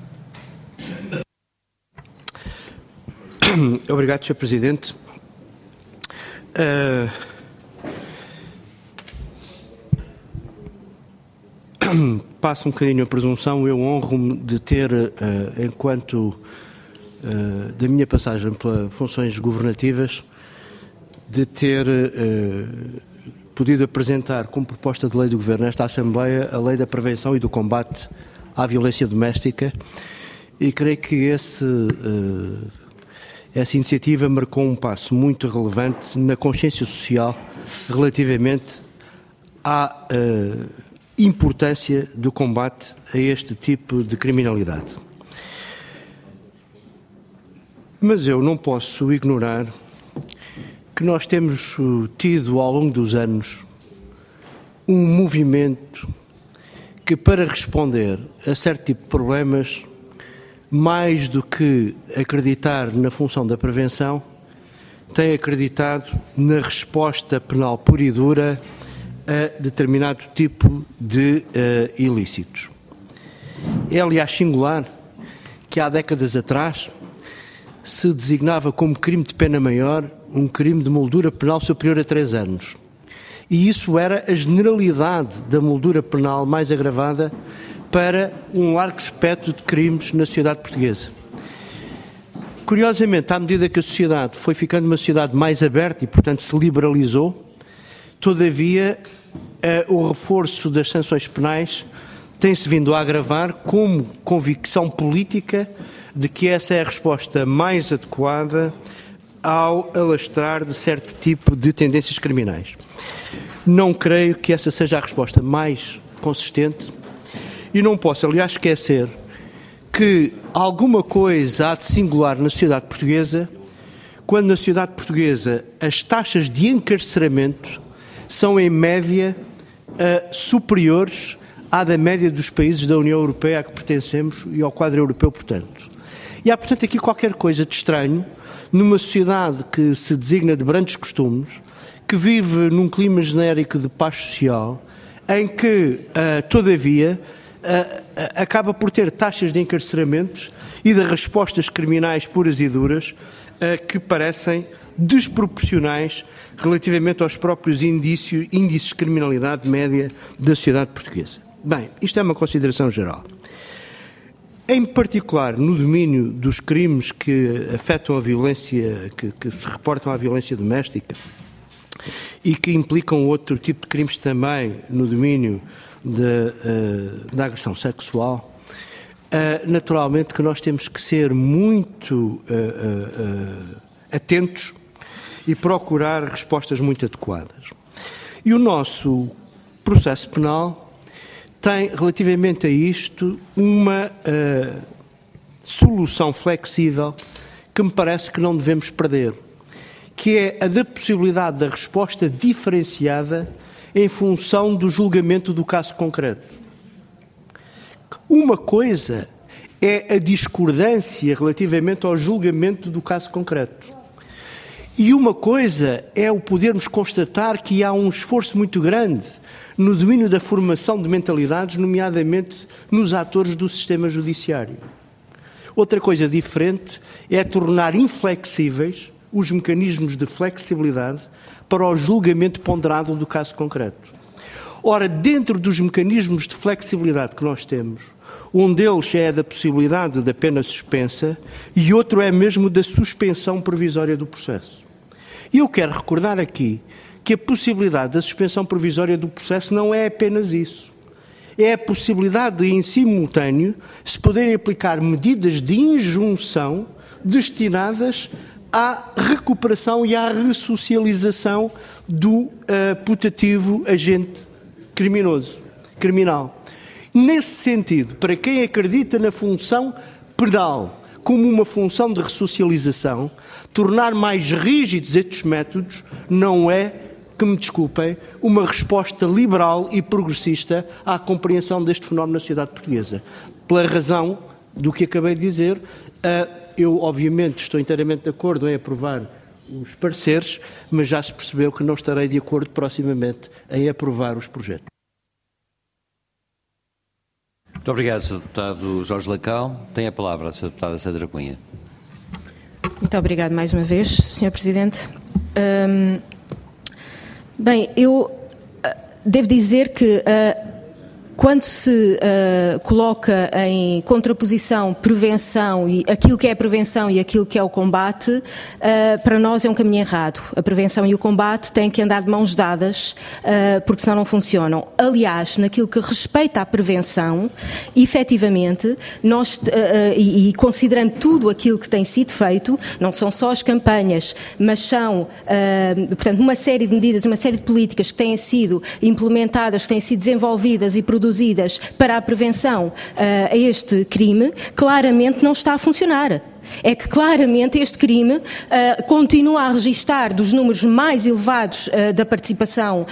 Obrigado, Sr. Presidente. Passo um bocadinho a presunção, eu honro-me de ter, enquanto da minha passagem pelas funções governativas, de ter podido apresentar como proposta de lei do Governo nesta Assembleia a Lei da Prevenção e do Combate à Violência Doméstica e creio que essa iniciativa marcou um passo muito relevante na consciência social relativamente à importância do combate a este tipo de criminalidade. Mas eu não posso ignorar que nós temos tido ao longo dos anos um movimento que, para responder a certo tipo de problemas, mais do que acreditar na função da prevenção, tem acreditado na resposta penal pura e dura a determinado tipo de ilícitos. É, aliás, singular que há décadas atrás se designava como crime de pena maior um crime de moldura penal superior a 3 anos. E isso era a generalidade da moldura penal mais agravada para um largo espectro de crimes na sociedade portuguesa. Curiosamente, à medida que a sociedade foi ficando uma sociedade mais aberta e, portanto, se liberalizou, todavia, o reforço das sanções penais tem-se vindo a agravar como convicção política de que essa é a resposta mais adequada ao alastrar de certo tipo de tendências criminais. Não creio que essa seja a resposta mais consistente e não posso, aliás, esquecer que alguma coisa há de singular na sociedade portuguesa quando na sociedade portuguesa as taxas de encarceramento são, em média, superiores à da média dos países da União Europeia a que pertencemos e ao quadro europeu, portanto. E há, portanto, aqui qualquer coisa de estranho numa sociedade que se designa de brandos costumes, que vive num clima genérico de paz social, em que, todavia, acaba por ter taxas de encarceramento e de respostas criminais puras e duras que parecem desproporcionais relativamente aos próprios índices de criminalidade média da sociedade portuguesa. Bem, isto é uma consideração geral. Em particular, no domínio dos crimes que afetam a violência, que se reportam à violência doméstica e que implicam outro tipo de crimes também no domínio da agressão sexual, naturalmente que nós temos que ser muito atentos e procurar respostas muito adequadas. E o nosso processo penal tem, relativamente a isto, uma solução flexível que me parece que não devemos perder, que é a da possibilidade da resposta diferenciada em função do julgamento do caso concreto. Uma coisa é a discordância relativamente ao julgamento do caso concreto. E uma coisa é o podermos constatar que há um esforço muito grande no domínio da formação de mentalidades, nomeadamente nos atores do sistema judiciário. Outra coisa diferente é tornar inflexíveis os mecanismos de flexibilidade para o julgamento ponderado do caso concreto. Ora, dentro dos mecanismos de flexibilidade que nós temos, um deles é da possibilidade da pena suspensa e outro é mesmo da suspensão provisória do processo. E eu quero recordar aqui que a possibilidade da suspensão provisória do processo não é apenas isso. É a possibilidade de, em simultâneo, se poderem aplicar medidas de injunção destinadas à recuperação e à ressocialização do putativo agente criminal. Nesse sentido, para quem acredita na função penal como uma função de ressocialização, tornar mais rígidos estes métodos não é, que me desculpem, uma resposta liberal e progressista à compreensão deste fenómeno na sociedade portuguesa. Pela razão do que acabei de dizer, eu obviamente estou inteiramente de acordo em aprovar os pareceres, mas já se percebeu que não estarei de acordo proximamente em aprovar os projetos. Muito obrigado, Sr. Deputado Jorge Lacal. Tem a palavra a Sra. Deputada Sandra Cunha. Muito obrigado mais uma vez, Sr. Presidente. Bem, eu devo dizer que quando se coloca em contraposição prevenção e aquilo que é a prevenção e aquilo que é o combate, para nós é um caminho errado. A prevenção e o combate têm que andar de mãos dadas, porque senão não funcionam. Aliás, naquilo que respeita à prevenção, efetivamente, nós, e considerando tudo aquilo que tem sido feito, não são só as campanhas, mas são, portanto, uma série de medidas, uma série de políticas que têm sido implementadas, que têm sido desenvolvidas e produzidas para a prevenção a este crime, claramente não está a funcionar. É que claramente este crime continua a registar dos números mais elevados da participação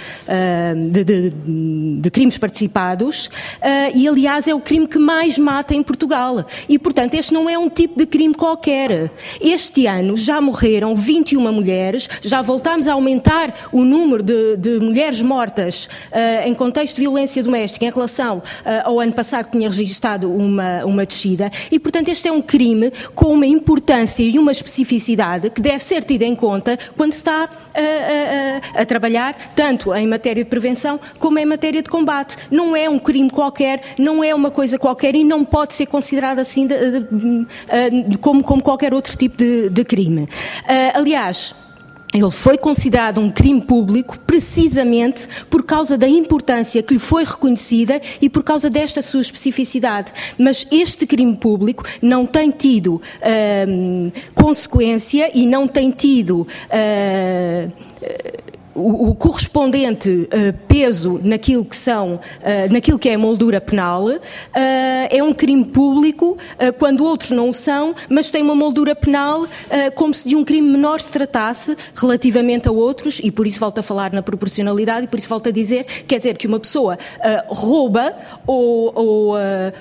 de crimes participados e, aliás, é o crime que mais mata em Portugal. E, portanto, este não é um tipo de crime qualquer. Este ano já morreram 21 mulheres, já voltámos a aumentar o número de mulheres mortas em contexto de violência doméstica em relação ao ano passado, que tinha registado uma descida. E, portanto, este é um crime com uma importância e uma especificidade que deve ser tida em conta quando se está a trabalhar tanto em matéria de prevenção como em matéria de combate. Não é um crime qualquer, não é uma coisa qualquer e não pode ser considerado assim como qualquer outro tipo de crime. Aliás, ele foi considerado um crime público precisamente por causa da importância que lhe foi reconhecida e por causa desta sua especificidade. Mas este crime público não tem tido consequência e não tem tido o correspondente peso naquilo que é a moldura penal, é um crime público quando outros não o são, mas tem uma moldura penal como se de um crime menor se tratasse relativamente a outros, e por isso volto a falar na proporcionalidade, e por isso volto a dizer, quer dizer que uma pessoa rouba ou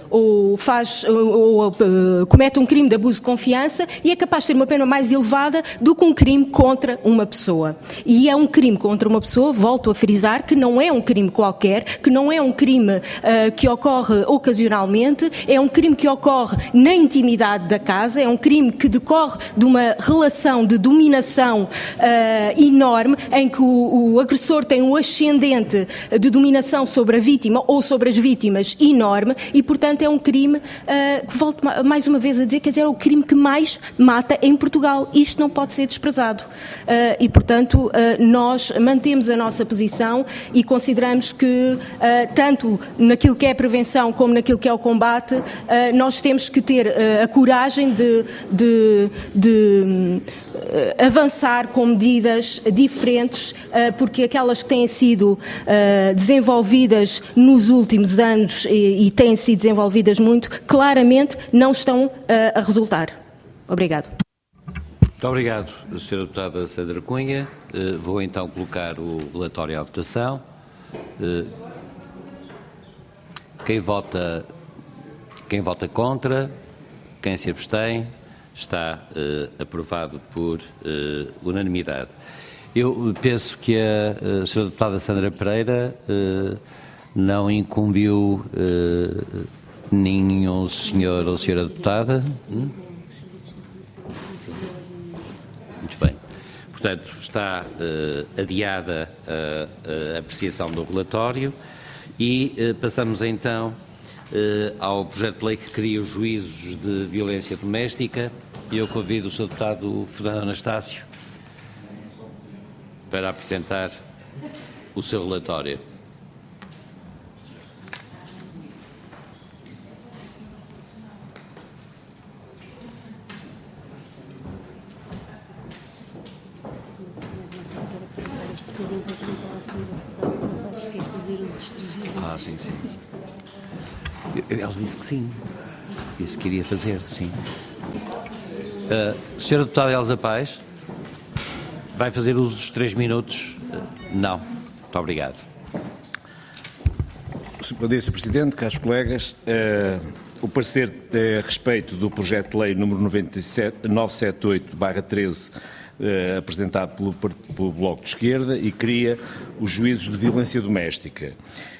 comete um crime de abuso de confiança e é capaz de ter uma pena mais elevada do que um crime contra uma pessoa. E é um crime contra uma pessoa, volto a frisar, que não é um crime qualquer, que não é um crime que ocorre ocasionalmente, é um crime que ocorre na intimidade da casa, é um crime que decorre de uma relação de dominação enorme, em que o agressor tem um ascendente de dominação sobre a vítima ou sobre as vítimas enorme, e portanto é um crime que, volto mais uma vez a dizer, quer dizer, é o crime que mais mata em Portugal. Isto não pode ser desprezado. E portanto nós mantemos a nossa posição e consideramos que tanto naquilo que é a prevenção como naquilo que é o combate, nós temos que ter a coragem de avançar com medidas diferentes, porque aquelas que têm sido desenvolvidas nos últimos anos e têm sido desenvolvidas muito, claramente não estão a resultar. Obrigado. Muito obrigado, Sra. Deputada Sandra Cunha. Vou então colocar o relatório à votação. Quem vota contra, quem se abstém, está aprovado por unanimidade. Eu penso que a Sra. Deputada Sandra Pereira não incumbiu nenhum senhor ou senhora deputada. Muito bem. Portanto, está adiada a apreciação do relatório e passamos então ao projeto de lei que cria os juízos de violência doméstica. Eu convido o Sr. Deputado Fernando Anastácio para apresentar o seu relatório. Sim, sim. Ela disse que sim. Disse que iria fazer, sim. Senhora Deputada Elsa Paes, vai fazer uso dos 3 minutos? Não. Muito obrigado. Bom dia, Sr. Presidente, caros colegas. O parecer a respeito do projeto de lei número 978/13, apresentado pelo Bloco de Esquerda, e cria os juízos de violência doméstica.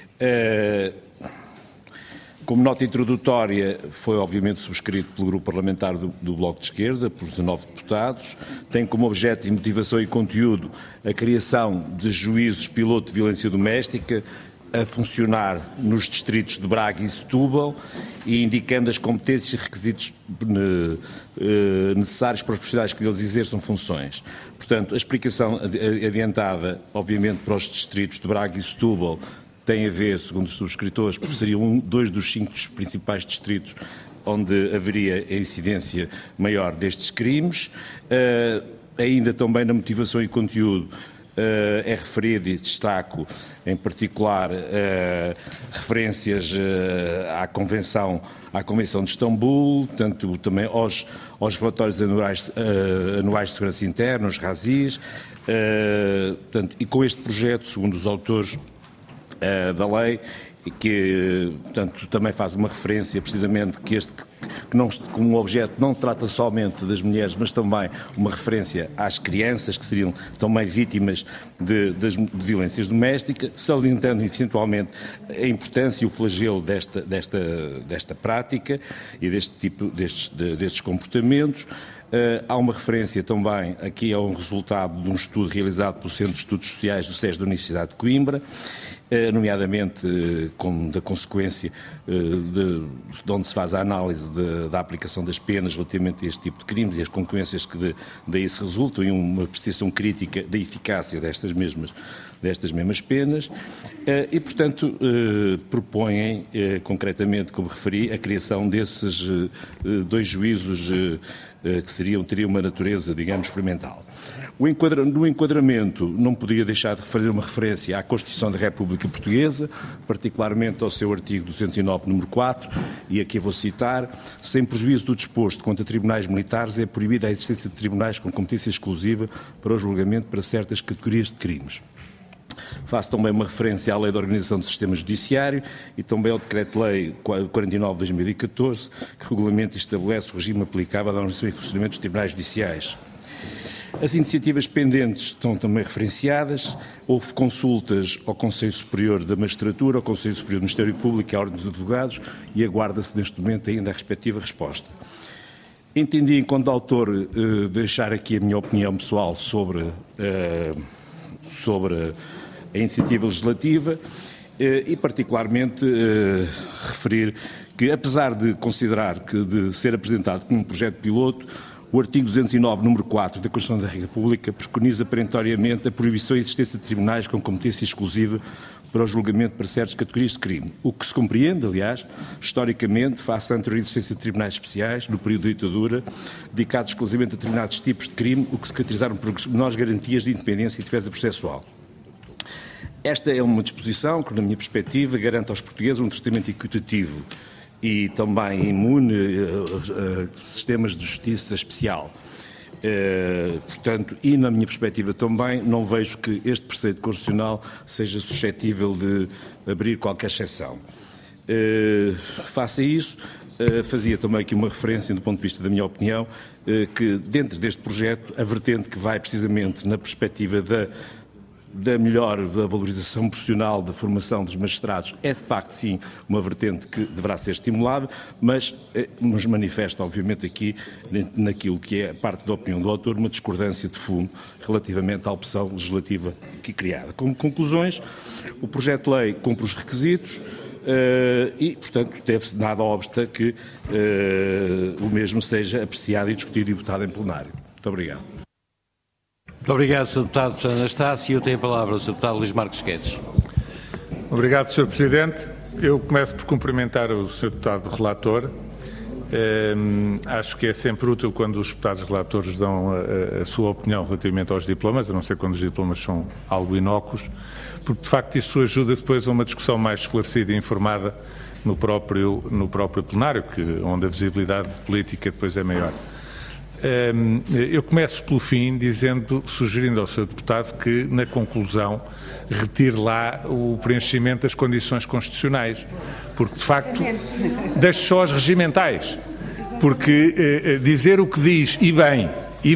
Como nota introdutória, foi obviamente subscrito pelo Grupo Parlamentar do Bloco de Esquerda, por 19 deputados, tem como objeto e motivação e conteúdo a criação de juízos piloto de violência doméstica a funcionar nos distritos de Braga e Setúbal, e indicando as competências e requisitos necessários para os profissionais que eles exerçam funções. Portanto, a explicação adiantada, obviamente, para os distritos de Braga e Setúbal tem a ver, segundo os subscritores, porque seriam 2 dos 5 principais distritos onde haveria a incidência maior destes crimes. Ainda também na motivação e conteúdo é referido, e destaco em particular referências à Convenção de Istambul, tanto também aos relatórios anuais de segurança interna, os RASIs, e com este projeto, segundo os autores da lei, que portanto, também faz uma referência precisamente que como objeto não se trata somente das mulheres, mas também uma referência às crianças que seriam também vítimas de violências domésticas, salientando eventualmente a importância e o flagelo desta prática e destes comportamentos. Há uma referência também aqui a um resultado de um estudo realizado pelo Centro de Estudos Sociais do SES da Universidade de Coimbra, nomeadamente da consequência de onde se faz a análise da aplicação das penas relativamente a este tipo de crimes e as consequências que daí se resultam, e uma apreciação crítica da eficácia destas mesmas penas, e, portanto, propõem concretamente, como referi, a criação desses 2 juízos que teriam uma natureza, digamos, experimental. No enquadramento, não podia deixar de fazer uma referência à Constituição da República Portuguesa, particularmente ao seu artigo 209, número 4, e aqui vou citar: sem prejuízo do disposto contra tribunais militares, é proibida a existência de tribunais com competência exclusiva para o julgamento para certas categorias de crimes. Faço também uma referência à Lei de Organização do Sistema Judiciário e também ao Decreto-Lei 49 de 2014, que regulamenta e estabelece o regime aplicável à organização e funcionamento dos tribunais judiciais. As iniciativas pendentes estão também referenciadas. Houve consultas ao Conselho Superior da Magistratura, ao Conselho Superior do Ministério Público e à Ordem dos Advogados e aguarda-se neste momento ainda a respectiva resposta. Entendi, enquanto autor, deixar aqui a minha opinião pessoal sobre a iniciativa legislativa e particularmente referir que, apesar de considerar que de ser apresentado como um projeto piloto, o artigo 209, número 4 da Constituição da República preconiza perentoriamente a proibição e existência de tribunais com competência exclusiva para o julgamento para certas categorias de crime, o que se compreende, aliás, historicamente, face à anterior existência de tribunais especiais, no período da ditadura, dedicados exclusivamente a determinados tipos de crime, o que se caracterizaram por menores garantias de independência e defesa processual. Esta é uma disposição que, na minha perspectiva, garante aos portugueses um tratamento equitativo e também imune a sistemas de justiça especial. Portanto, e na minha perspectiva também, não vejo que este preceito constitucional seja suscetível de abrir qualquer exceção. Face a isso, fazia também aqui uma referência, do ponto de vista da minha opinião, que dentro deste projeto, a vertente que vai precisamente na perspectiva da valorização profissional da formação dos magistrados é, de facto, sim, uma vertente que deverá ser estimulada, mas nos manifesta, obviamente, aqui, naquilo que é a parte da opinião do autor, uma discordância de fundo relativamente à opção legislativa aqui criada. Como conclusões, o projeto de lei cumpre os requisitos e, portanto, deve-se nada obsta que o mesmo seja apreciado e discutido e votado em plenário. Muito obrigado. Muito obrigado, Sr. Deputado José Anastácio. Eu tenho a palavra o Sr. Deputado Luís Marques Guedes. Obrigado, Sr. Presidente. Eu começo por cumprimentar o Sr. Deputado Relator. Acho que é sempre útil quando os deputados relatores dão a sua opinião relativamente aos diplomas, a não ser quando os diplomas são algo inócuos, porque de facto isso ajuda depois a uma discussão mais esclarecida e informada no próprio plenário, onde a visibilidade política depois é maior. Eu começo pelo fim sugerindo ao Sr. Deputado que, na conclusão, retire lá o preenchimento das condições constitucionais, porque, de facto, deixe só as regimentais, porque dizer o que diz, e bem,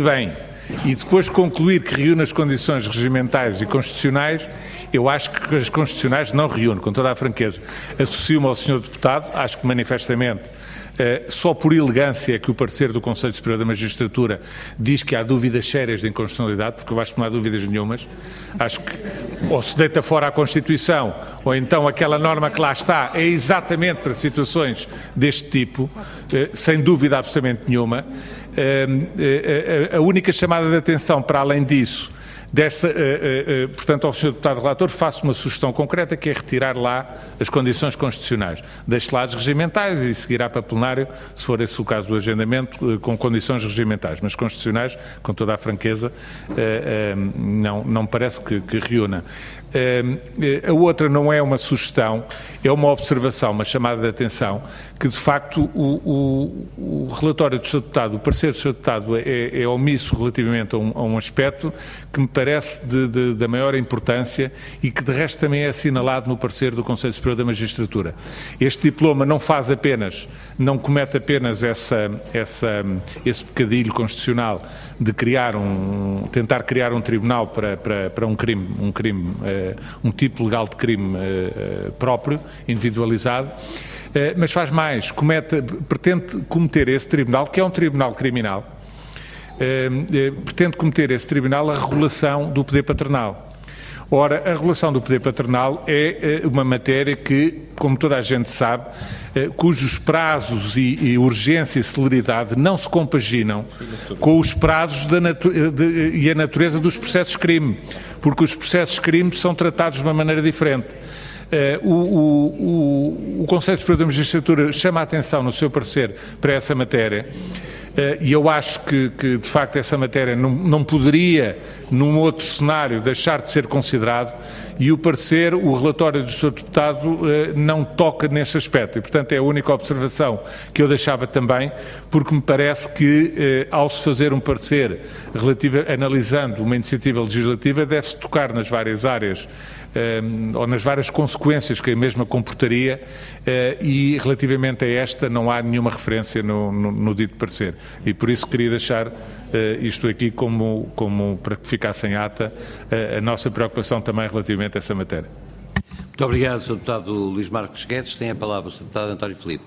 e depois concluir que reúne as condições regimentais e constitucionais, eu acho que as constitucionais não reúne, com toda a franqueza. Associo-me ao Sr. Deputado, acho que manifestamente só por elegância é que o parecer do Conselho Superior da Magistratura diz que há dúvidas sérias de inconstitucionalidade, porque eu acho que não há dúvidas nenhumas. Acho que ou se deita fora a Constituição, ou então aquela norma que lá está é exatamente para situações deste tipo, sem dúvida absolutamente nenhuma. A única chamada de atenção para além disso, portanto, ao Sr. Deputado Relator, faço uma sugestão concreta, que é retirar lá as condições constitucionais. Deixe lá as regimentais e seguirá para plenário, se for esse o caso do agendamento, com condições regimentais. Mas constitucionais, com toda a franqueza, não me parece que reúna. A outra não é uma sugestão, é uma observação, uma chamada de atenção, que de facto o relatório do Sr. Deputado, o parecer do Sr. Deputado é omisso relativamente a um aspecto que me parece da maior importância e que de resto também é assinalado no parecer do Conselho Superior da Magistratura. Este diploma não comete apenas esse pecadilho constitucional de tentar criar um tribunal para um tipo legal de crime próprio, individualizado, mas faz mais, pretende cometer esse tribunal, que é um tribunal criminal, pretende cometer esse tribunal a regulação do poder paternal. Ora, a regulação do poder paternal é uma matéria que, como toda a gente sabe, cujos prazos e urgência e celeridade não se compaginam com os prazos e a natureza dos processos de crime, porque os processos de crime são tratados de uma maneira diferente. O Conselho Superior da Magistratura chama a atenção no seu parecer para essa matéria, e eu acho que de facto essa matéria não poderia num outro cenário, deixar de ser considerado, e o parecer, o relatório do Sr. Deputado não toca nesse aspecto, e portanto é a única observação que eu deixava também, porque me parece que ao se fazer um parecer analisando uma iniciativa legislativa, deve-se tocar nas várias áreas ou nas várias consequências que a mesma comportaria, e relativamente a esta não há nenhuma referência no dito parecer, e por isso queria deixar isto aqui como para que ficasse em ata a nossa preocupação também relativamente a essa matéria. Muito obrigado, Sr. Deputado Luís Marques Guedes. Tem a palavra o Sr. Deputado António Filipe.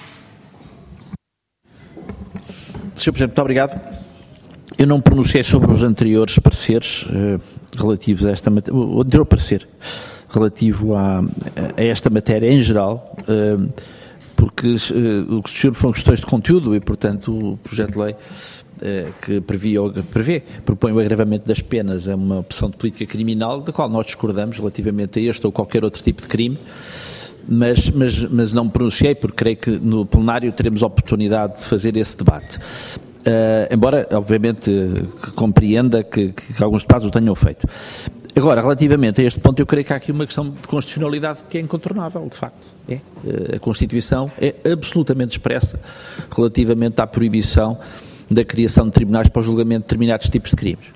Sr. Presidente, muito obrigado. Eu não pronunciei sobre os anteriores pareceres relativos a esta matéria, o anterior parecer relativo a esta matéria em geral, porque o que se foram questões de conteúdo e, portanto, o projeto de lei que propõe o agravamento das penas é uma opção de política criminal, da qual nós discordamos relativamente a este ou qualquer outro tipo de crime, mas não me pronunciei, porque creio que no plenário teremos a oportunidade de fazer esse debate. Embora, obviamente, que compreenda que alguns deputados o tenham feito. Agora, relativamente a este ponto, eu creio que há aqui uma questão de constitucionalidade que é incontornável, de facto. A Constituição é absolutamente expressa relativamente à proibição da criação de tribunais para o julgamento de determinados tipos de crimes.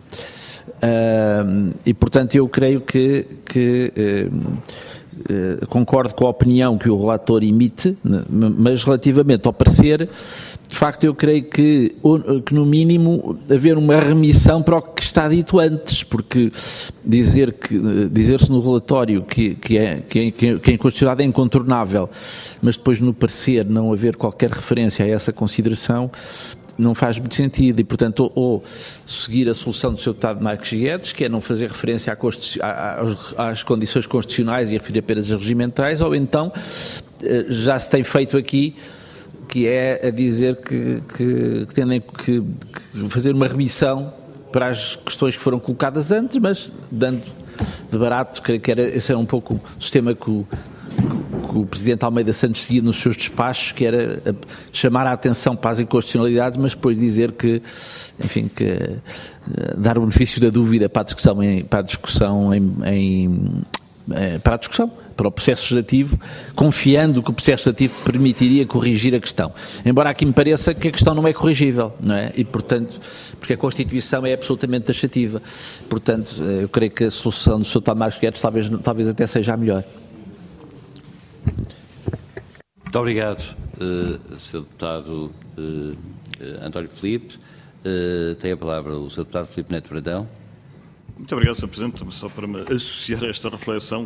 E, portanto, eu creio que concordo com a opinião que o relator emite, mas relativamente ao parecer, de facto, eu creio que no mínimo haver uma remissão para o que está dito antes, porque dizer-se no relatório que a inconstitucionalidade é incontornável, mas depois no parecer não haver qualquer referência a essa consideração, não faz muito sentido, e portanto ou seguir a solução do Sr. Deputado Marques Guedes, que é não fazer referência às condições constitucionais e referir apenas às regimentais, ou então já se tem feito aqui, que é a dizer que tendem que fazer uma remissão para as questões que foram colocadas antes, mas dando de barato, creio que esse era um pouco o sistema que o Presidente Almeida Santos seguia nos seus despachos, que era chamar a atenção para as inconstitucionalidades, mas depois dizer que, enfim, que dar o benefício da dúvida para a discussão para o processo legislativo, confiando que o processo legislativo permitiria corrigir a questão. Embora aqui me pareça que a questão não é corrigível, não é? E, portanto, porque a Constituição é absolutamente taxativa. Portanto, eu creio que a solução do Sr. Deputado Marques Guedes talvez até seja a melhor. Muito obrigado, Sr. Deputado António Filipe. Tem a palavra o Sr. Deputado Filipe Neto Brandão. Muito obrigado, Sr. Presidente. Só para me associar a esta reflexão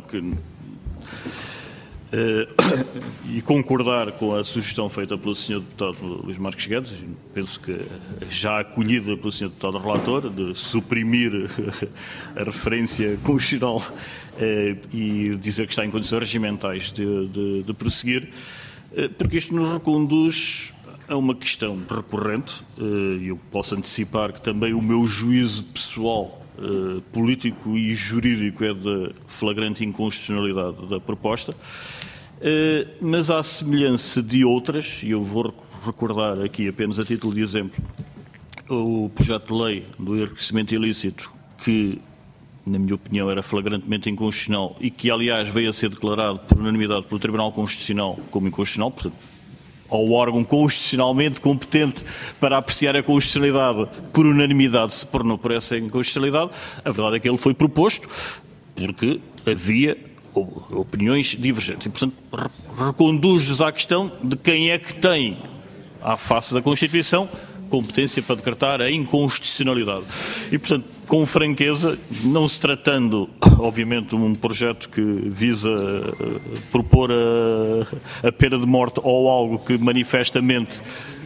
e concordar com a sugestão feita pelo Sr. Deputado Luís Marques Guedes, penso que já acolhida pelo Sr. Deputado Relator, de suprimir a referência constitucional e dizer que está em condições regimentais de prosseguir, porque isto nos reconduz a uma questão recorrente, e eu posso antecipar que também o meu juízo pessoal, político e jurídico é de flagrante inconstitucionalidade da proposta, mas à semelhança de outras, e eu vou recordar aqui apenas a título de exemplo, o projeto de lei do enriquecimento ilícito, que na minha opinião era flagrantemente inconstitucional e que aliás veio a ser declarado por unanimidade pelo Tribunal Constitucional como inconstitucional, portanto, ao órgão constitucionalmente competente para apreciar a constitucionalidade por unanimidade se tornou por essa inconstitucionalidade. A verdade é que ele foi proposto porque havia opiniões divergentes. E, portanto, reconduz-nos à questão de quem é que tem, à face da Constituição, competência para decretar a inconstitucionalidade. E, portanto, com franqueza, não se tratando, obviamente, de um projeto que visa propor a pena de morte ou algo que manifestamente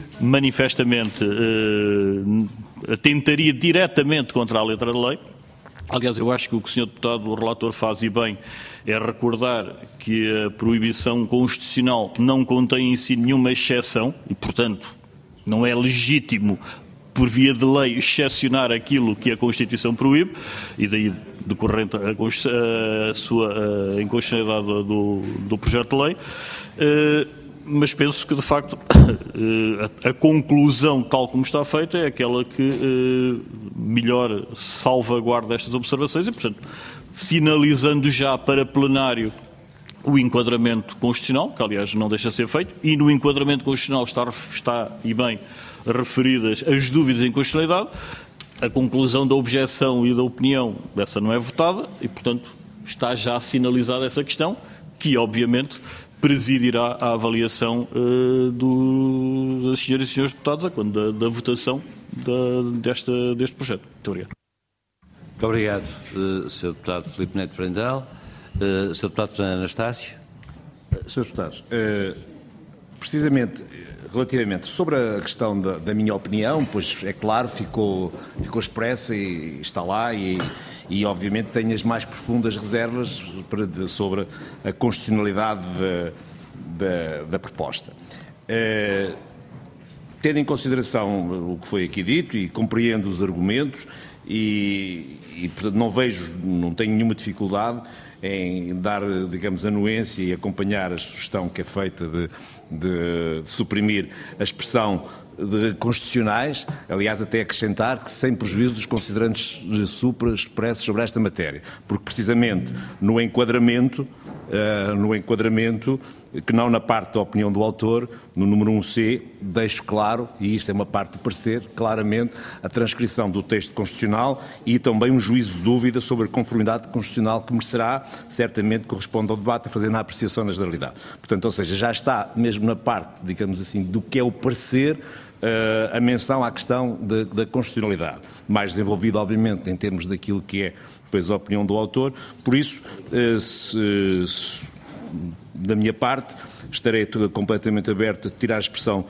atentaria diretamente contra a letra da lei. Aliás, eu acho que o que o Sr. Deputado Relator faz e bem é recordar que a proibição constitucional não contém em si nenhuma exceção e, portanto, não é legítimo, por via de lei, excepcionar aquilo que a Constituição proíbe, e daí decorrente a sua inconstitucionalidade do projeto de lei. Mas penso que, de facto, a conclusão tal como está feita é aquela que melhor salvaguarda estas observações e, portanto, sinalizando já para plenário o enquadramento constitucional, que aliás não deixa de ser feito, e no enquadramento constitucional está e bem referidas as dúvidas em constitucionalidade, a conclusão da objeção e da opinião dessa não é votada e, portanto, está já sinalizada essa questão, que obviamente presidirá a avaliação das senhoras e senhores deputados a quando da votação deste projeto. Muito obrigado. Muito obrigado, Sr. Deputado Filipe Neto Brandão. Sr. Deputado Fernando Anastácio. Srs. Deputados, precisamente relativamente sobre a questão da minha opinião, pois é claro, ficou expressa e está lá e obviamente tenho as mais profundas reservas sobre a constitucionalidade da proposta. Tendo em consideração o que foi aqui dito e compreendo os argumentos e portanto não tenho nenhuma dificuldade em dar, digamos, anuência e acompanhar a sugestão que é feita de suprimir a expressão de constitucionais, aliás até acrescentar que sem prejuízo dos considerantes supra expressos sobre esta matéria, porque precisamente no enquadramento, que não na parte da opinião do autor, no número 1C, deixo claro, e isto é uma parte do parecer, claramente a transcrição do texto constitucional e também um juízo de dúvida sobre a conformidade constitucional que merecerá, certamente corresponde ao debate a fazer na apreciação da generalidade. Portanto, ou seja, já está mesmo na parte, digamos assim, do que é o parecer, a menção à questão da constitucionalidade, mais desenvolvida, obviamente, em termos daquilo que é depois a opinião do autor. Por isso, da minha parte, estarei completamente aberto a tirar a expressão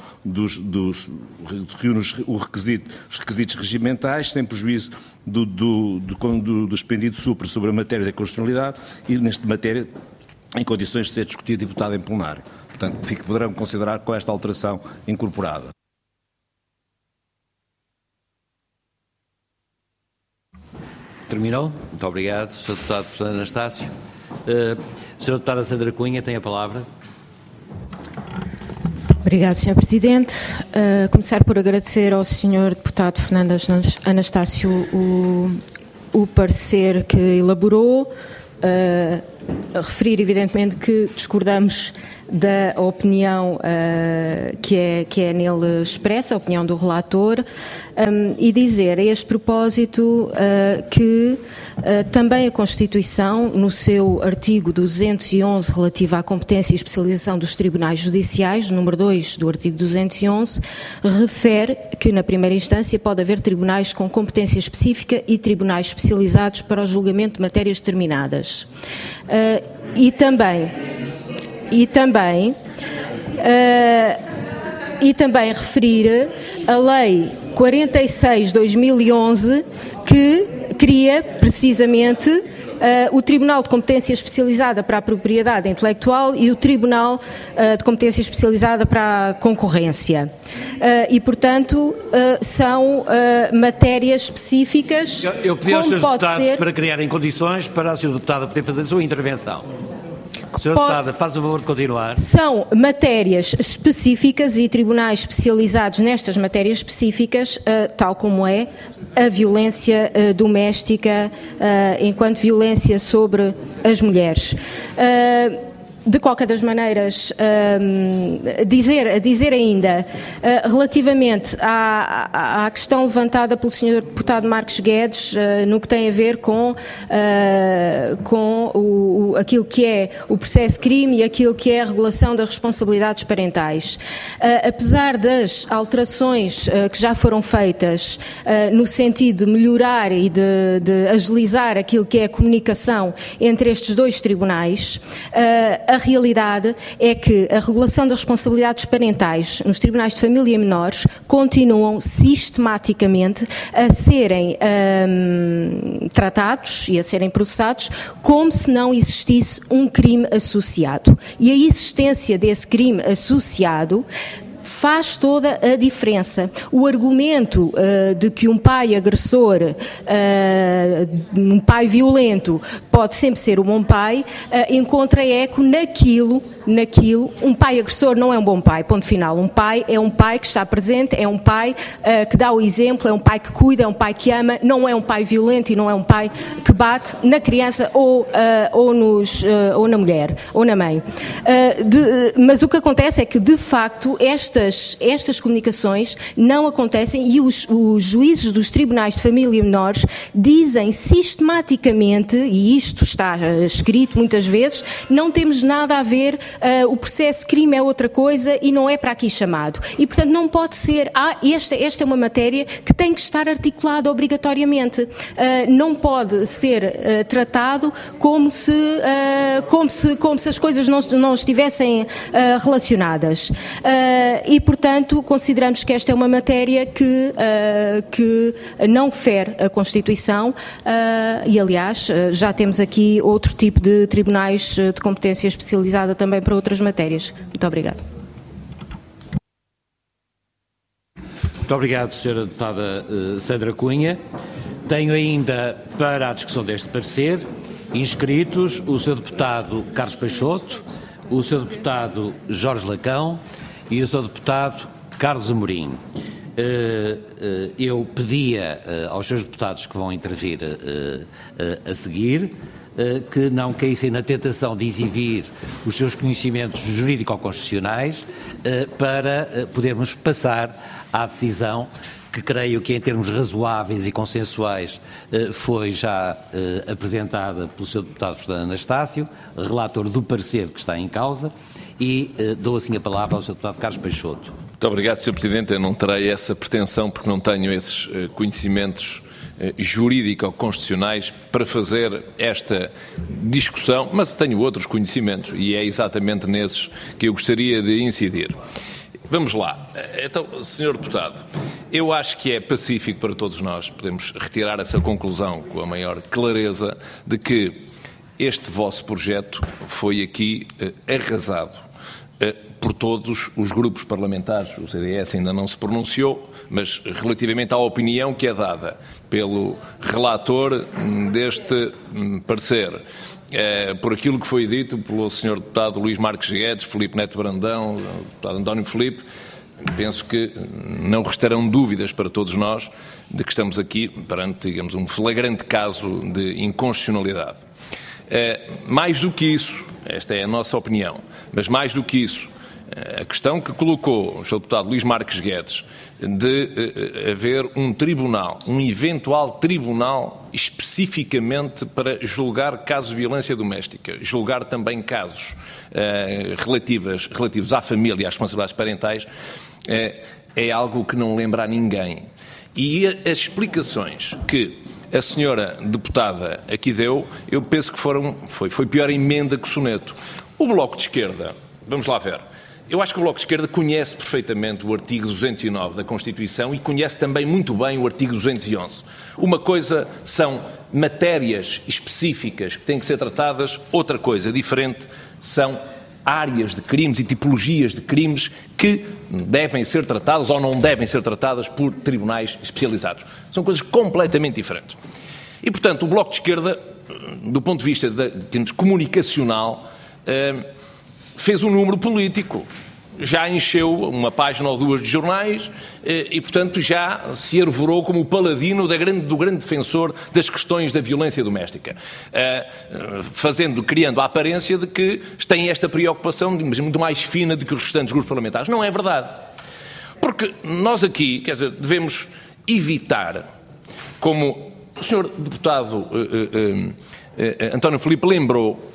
os requisitos regimentais, sem prejuízo do expendido supra sobre a matéria da constitucionalidade e, nesta matéria, em condições de ser discutido e votado em plenário. Portanto, poderão considerar com esta alteração incorporada. Terminou? Muito obrigado, Sr. Deputado Fernando Anastácio. Sra. Deputada Sandra Cunha tem a palavra. Obrigado, Sr. Presidente. Começar por agradecer ao Sr. Deputado Fernando Anastácio o parecer que elaborou, a referir evidentemente que discordamos da opinião que é nele expressa, a opinião do relator, e dizer a este propósito que também a Constituição, no seu artigo 211 relativo à competência e especialização dos tribunais judiciais, número 2 do artigo 211, refere que na primeira instância pode haver tribunais com competência específica e tribunais especializados para o julgamento de matérias determinadas. E também referir a Lei 46/2011 que cria precisamente o Tribunal de Competência Especializada para a Propriedade Intelectual e o Tribunal de Competência Especializada para a Concorrência. E, portanto, são matérias específicas. Eu pedi aos Srs. Deputados para criarem condições para a Sra. Deputada poder fazer a sua intervenção. Sra. Deputada, faz o favor de continuar. São matérias específicas e tribunais especializados nestas matérias específicas, tal como é a violência doméstica enquanto violência sobre as mulheres. De qualquer das maneiras, dizer ainda, relativamente à questão levantada pelo Sr. Deputado Marques Guedes, no que tem a ver com aquilo que é o processo crime e aquilo que é a regulação das responsabilidades parentais. Apesar das alterações que já foram feitas no sentido de melhorar e de agilizar aquilo que é a comunicação entre estes dois tribunais, a realidade é que a regulação das responsabilidades parentais nos tribunais de família e menores continuam sistematicamente a serem tratados e a serem processados como se não existisse um crime associado. E a existência desse crime associado faz toda a diferença. O argumento de que um pai agressor, um pai violento, pode sempre ser um bom pai, encontra eco naquilo, um pai agressor não é um bom pai, ponto final. Um pai é um pai que está presente, é um pai que dá o exemplo, é um pai que cuida, é um pai que ama, não é um pai violento e não é um pai que bate na criança ou na mulher, ou na mãe. Mas o que acontece é que, de facto, estas comunicações não acontecem e os juízes dos tribunais de família e menores dizem sistematicamente, e isto está escrito muitas vezes, não temos nada a ver, o processo de crime é outra coisa e não é para aqui chamado. E, portanto, não pode ser, esta é uma matéria que tem que estar articulada obrigatoriamente. Não pode ser tratado como se as coisas não estivessem relacionadas. E, portanto, consideramos que esta é uma matéria que não fere a Constituição e, aliás, já temos aqui outro tipo de tribunais de competência especializada também para outras matérias. Muito obrigada. Muito obrigado, Sra. Deputada Sandra Cunha. Tenho ainda, para a discussão deste parecer, inscritos o Sr. Deputado Carlos Peixoto, o Sr. Deputado Jorge Lacão e o Sr. Deputado Carlos Amorim. Eu pedia aos seus deputados que vão intervir a seguir que não caíssem na tentação de exibir os seus conhecimentos jurídico-constitucionais para podermos passar à decisão que creio que em termos razoáveis e consensuais foi já apresentada pelo Sr. Deputado Fernando Anastácio, relator do parecer que está em causa, e dou assim a palavra ao Sr. Deputado Carlos Peixoto. Muito obrigado, Sr. Presidente. Eu não terei essa pretensão porque não tenho esses conhecimentos jurídico-constitucionais para fazer esta discussão, mas tenho outros conhecimentos e é exatamente nesses que eu gostaria de incidir. Vamos lá. Então, Sr. Deputado, eu acho que é pacífico para todos nós, podemos retirar essa conclusão com a maior clareza de que este vosso projeto foi aqui arrasado por todos os grupos parlamentares. O CDS ainda não se pronunciou, mas relativamente à opinião que é dada pelo relator deste parecer, por aquilo que foi dito pelo Sr. Deputado Luís Marques Guedes, Filipe Neto Brandão, Deputado António Filipe, penso que não restarão dúvidas para todos nós de que estamos aqui perante, digamos, um flagrante caso de inconstitucionalidade. Mais do que isso, esta é a nossa opinião, mas mais do que isso, a questão que colocou o Sr. Deputado Luís Marques Guedes de haver um tribunal, um eventual tribunal especificamente para julgar casos de violência doméstica, julgar também casos relativos à família e às responsabilidades parentais, é algo que não lembra a ninguém. E as explicações que a senhora deputada aqui deu, eu penso que foi pior a emenda que soneto. O Bloco de Esquerda, vamos lá ver, eu acho que o Bloco de Esquerda conhece perfeitamente o artigo 209 da Constituição e conhece também muito bem o artigo 211. Uma coisa são matérias específicas que têm que ser tratadas, outra coisa diferente são áreas de crimes e tipologias de crimes que devem ser tratadas ou não devem ser tratadas por tribunais especializados. São coisas completamente diferentes. E, portanto, o Bloco de Esquerda, do ponto de vista comunicacional, fez um número político. Já encheu uma página ou duas de jornais e, portanto, já se arvorou como o paladino do grande defensor das questões da violência doméstica, criando a aparência de que tem esta preocupação, mas muito mais fina do que os restantes grupos parlamentares. Não é verdade. Porque nós aqui, quer dizer, devemos evitar, como o Sr. Deputado António Filipe lembrou,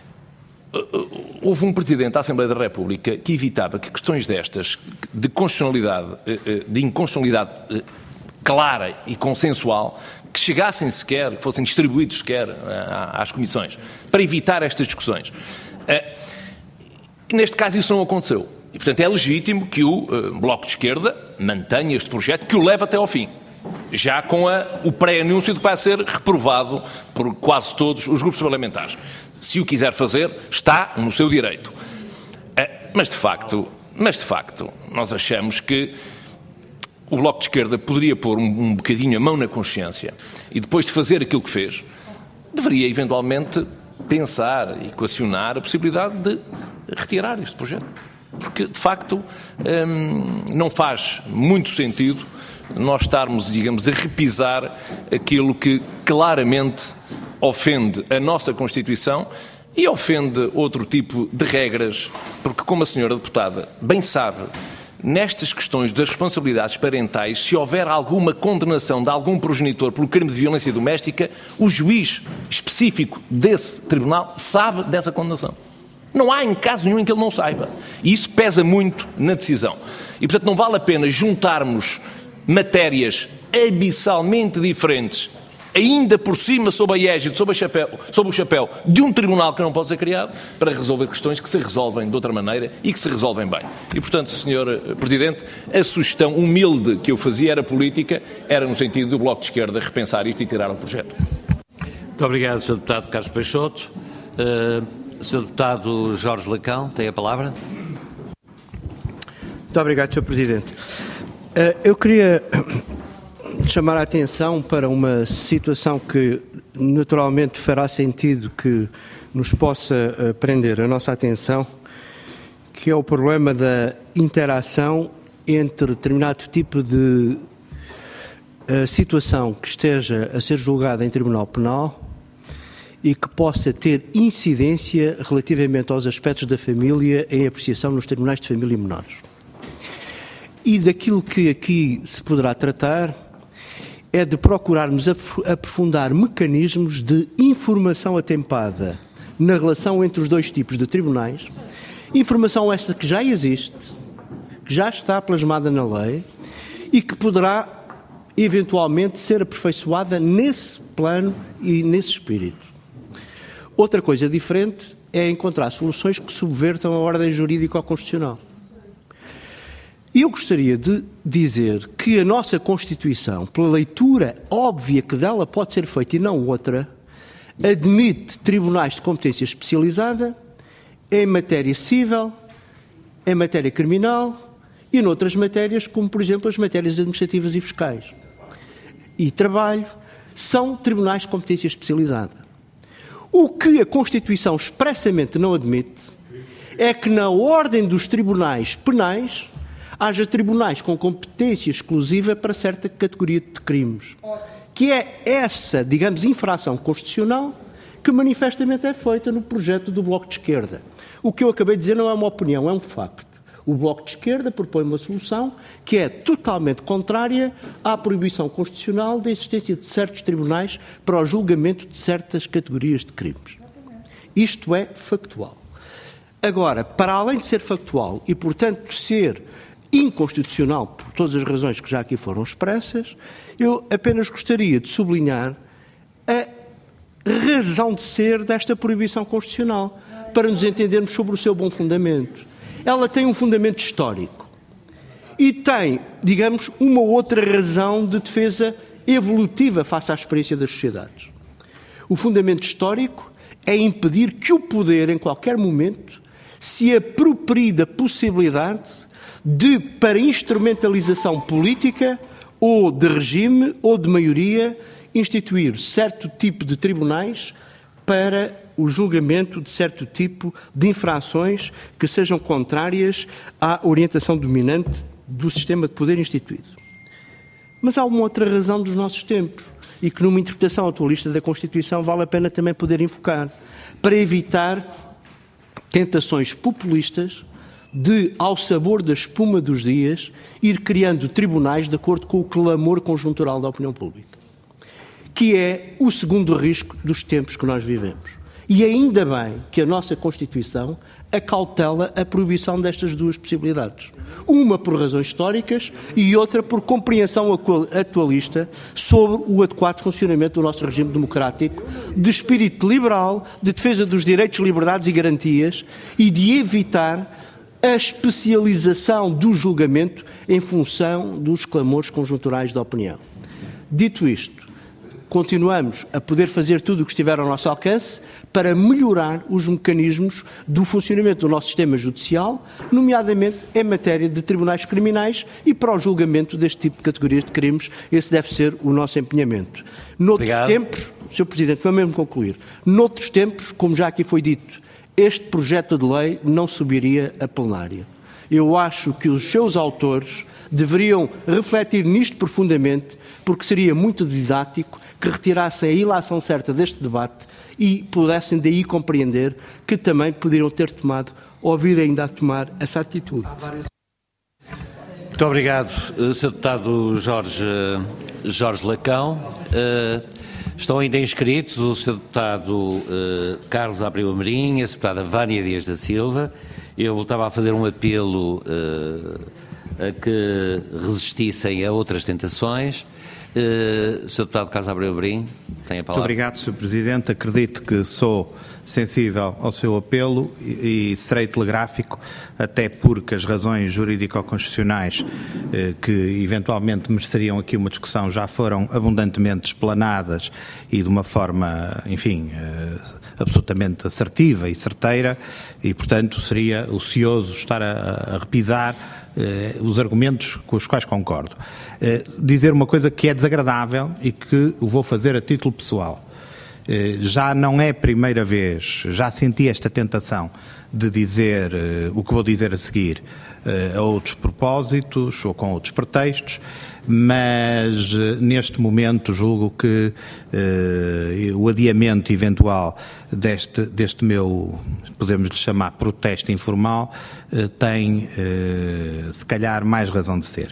houve um Presidente da Assembleia da República que evitava que questões destas, de inconstitucionalidade clara e consensual, que chegassem sequer, que fossem distribuídos sequer às comissões, para evitar estas discussões. Neste caso isso não aconteceu. E, portanto, é legítimo que o Bloco de Esquerda mantenha este projeto, que o leve até ao fim, já com o pré-anúncio de que vai ser reprovado por quase todos os grupos parlamentares. Se o quiser fazer, está no seu direito. Mas de facto, nós achamos que o Bloco de Esquerda poderia pôr um bocadinho a mão na consciência e depois de fazer aquilo que fez, deveria eventualmente pensar e equacionar a possibilidade de retirar este projeto. Porque, de facto, não faz muito sentido nós estarmos, digamos, a repisar aquilo que claramente ofende a nossa Constituição e ofende outro tipo de regras, porque, como a senhora deputada bem sabe, nestas questões das responsabilidades parentais, se houver alguma condenação de algum progenitor pelo crime de violência doméstica, o juiz específico desse tribunal sabe dessa condenação. Não há em caso nenhum em que ele não saiba. E isso pesa muito na decisão. E, portanto, não vale a pena juntarmos matérias abissalmente diferentes, ainda por cima sob a égide, sob o chapéu de um tribunal que não pode ser criado, para resolver questões que se resolvem de outra maneira e que se resolvem bem. E, portanto, Sr. Presidente, a sugestão humilde que eu fazia era política, era no sentido do Bloco de Esquerda repensar isto e tirar o projeto. Muito obrigado, Sr. Deputado Carlos Peixoto. Sr. Deputado Jorge Lacão, tem a palavra. Muito obrigado, Sr. Presidente. Eu queria chamar a atenção para uma situação que naturalmente fará sentido que nos possa prender a nossa atenção, que é o problema da interação entre determinado tipo de situação que esteja a ser julgada em Tribunal Penal e que possa ter incidência relativamente aos aspectos da família em apreciação nos tribunais de família e menores. E daquilo que aqui se poderá tratar é de procurarmos aprofundar mecanismos de informação atempada na relação entre os dois tipos de tribunais, informação esta que já existe, que já está plasmada na lei e que poderá eventualmente ser aperfeiçoada nesse plano e nesse espírito. Outra coisa diferente é encontrar soluções que subvertam a ordem jurídica ou constitucional. E eu gostaria de dizer que a nossa Constituição, pela leitura óbvia que dela pode ser feita e não outra, admite tribunais de competência especializada em matéria civil, em matéria criminal e noutras matérias, como por exemplo as matérias administrativas e fiscais. E trabalho, são tribunais de competência especializada. O que a Constituição expressamente não admite é que na ordem dos tribunais penais haja tribunais com competência exclusiva para certa categoria de crimes, que é essa, digamos, infração constitucional que manifestamente é feita no projeto do Bloco de Esquerda. O que eu acabei de dizer não é uma opinião, é um facto. O Bloco de Esquerda propõe uma solução que é totalmente contrária à proibição constitucional da existência de certos tribunais para o julgamento de certas categorias de crimes. Isto é factual. Agora, para além de ser factual e, portanto, ser inconstitucional por todas as razões que já aqui foram expressas, eu apenas gostaria de sublinhar a razão de ser desta proibição constitucional, para nos entendermos sobre o seu bom fundamento. Ela tem um fundamento histórico e tem, digamos, uma outra razão de defesa evolutiva face à experiência das sociedades. O fundamento histórico é impedir que o poder, em qualquer momento, se aproprie da possibilidade de, para instrumentalização política ou de regime ou de maioria, instituir certo tipo de tribunais para o julgamento de certo tipo de infrações que sejam contrárias à orientação dominante do sistema de poder instituído. Mas há uma outra razão dos nossos tempos e que numa interpretação atualista da Constituição vale a pena também poder invocar, para evitar tentações populistas de, ao sabor da espuma dos dias, ir criando tribunais de acordo com o clamor conjuntural da opinião pública, que é o segundo risco dos tempos que nós vivemos. E ainda bem que a nossa Constituição acautela a proibição destas duas possibilidades. Uma por razões históricas e outra por compreensão atualista sobre o adequado funcionamento do nosso regime democrático, de espírito liberal, de defesa dos direitos, liberdades e garantias e de evitar a especialização do julgamento em função dos clamores conjunturais da opinião. Dito isto, continuamos a poder fazer tudo o que estiver ao nosso alcance para melhorar os mecanismos do funcionamento do nosso sistema judicial, nomeadamente em matéria de tribunais criminais e para o julgamento deste tipo de categorias de crimes. Esse deve ser o nosso empenhamento. Noutros tempos, Sr. Presidente, vou mesmo concluir, noutros tempos, como já aqui foi dito, este projeto de lei não subiria a plenária. Eu acho que os seus autores deveriam refletir nisto profundamente, porque seria muito didático que retirassem a ilação certa deste debate e pudessem daí compreender que também poderiam ter tomado, ou vir ainda a tomar, essa atitude. Muito obrigado, Sr. Deputado Jorge Lacão. Estão ainda inscritos o Sr. Deputado Carlos Abreu Amorim e a Sra. Deputada Vânia Dias da Silva. Eu voltava a fazer um apelo a que resistissem a outras tentações. Sr. Deputado Carlos Abreu Amorim, tem a palavra. Muito obrigado, Sr. Presidente. Acredito que sou sensível ao seu apelo e serei telegráfico, até porque as razões jurídico-constitucionais que eventualmente mereceriam aqui uma discussão já foram abundantemente explanadas e de uma forma, enfim, absolutamente assertiva e certeira e, portanto, seria ocioso estar a repisar os argumentos com os quais concordo. Dizer uma coisa que é desagradável e que o vou fazer a título pessoal. Já não é a primeira vez, já senti esta tentação de dizer o que vou dizer a seguir a outros propósitos ou com outros pretextos, mas neste momento julgo que o adiamento eventual deste meu, podemos lhe chamar, protesto informal, tem se calhar mais razão de ser.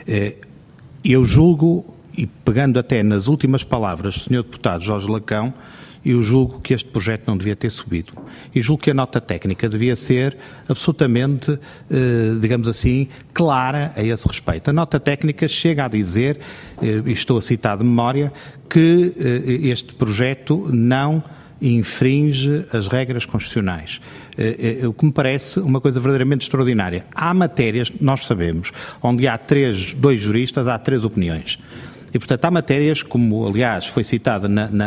Eu julgo, e pegando até nas últimas palavras do Sr. Deputado Jorge Lacão, eu julgo que este projeto não devia ter subido. E julgo que a nota técnica devia ser absolutamente, digamos assim, clara a esse respeito. A nota técnica chega a dizer, e estou a citar de memória, que este projeto não infringe as regras constitucionais. O que me parece uma coisa verdadeiramente extraordinária. Há matérias, nós sabemos, onde há dois juristas, há 3 opiniões. E, portanto, há matérias, como, aliás, foi citada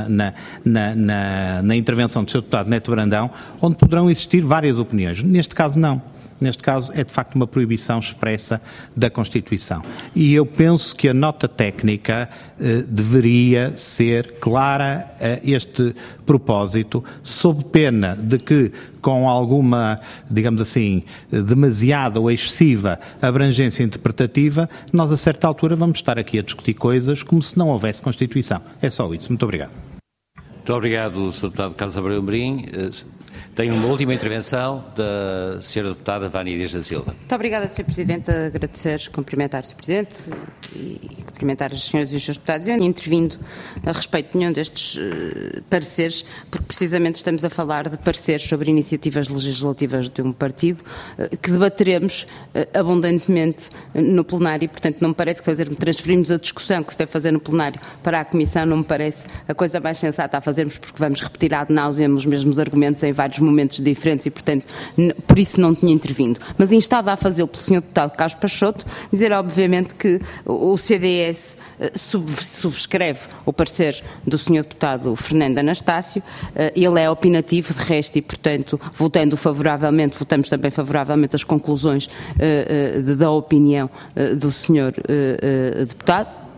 na intervenção do Sr. Deputado Neto Brandão, onde poderão existir várias opiniões. Neste caso, não. Neste caso, é de facto uma proibição expressa da Constituição. E eu penso que a nota técnica deveria ser clara a este propósito, sob pena de que, com alguma, digamos assim, demasiada ou excessiva abrangência interpretativa, nós a certa altura vamos estar aqui a discutir coisas como se não houvesse Constituição. É só isso. Muito obrigado. Muito obrigado, Sr. Deputado Carlos Abreu Amorim. Tenho uma última intervenção da Sra. Deputada Vânia Dias da Silva. Muito obrigada, Sr. Presidente. Agradecer, cumprimentar o Sr. Presidente e cumprimentar as senhoras e os seus deputados. Eu não intervindo a respeito de nenhum destes pareceres, porque precisamente estamos a falar de pareceres sobre iniciativas legislativas de um partido que debateremos abundantemente no plenário e, portanto, não me parece que transferirmos a discussão que se deve fazer no plenário para a Comissão, não me parece a coisa mais sensata a fazermos, porque vamos repetir ad nauseam os mesmos argumentos em vários momentos diferentes e, portanto, por isso não tinha intervindo. Mas instada a fazê-lo pelo Sr. Deputado Carlos Peixoto, dizer obviamente que o CDS subscreve o parecer do Sr. Deputado Fernando Anastácio, ele é opinativo de resto e, portanto, votando favoravelmente, votamos também favoravelmente as conclusões da opinião do Sr. Deputado.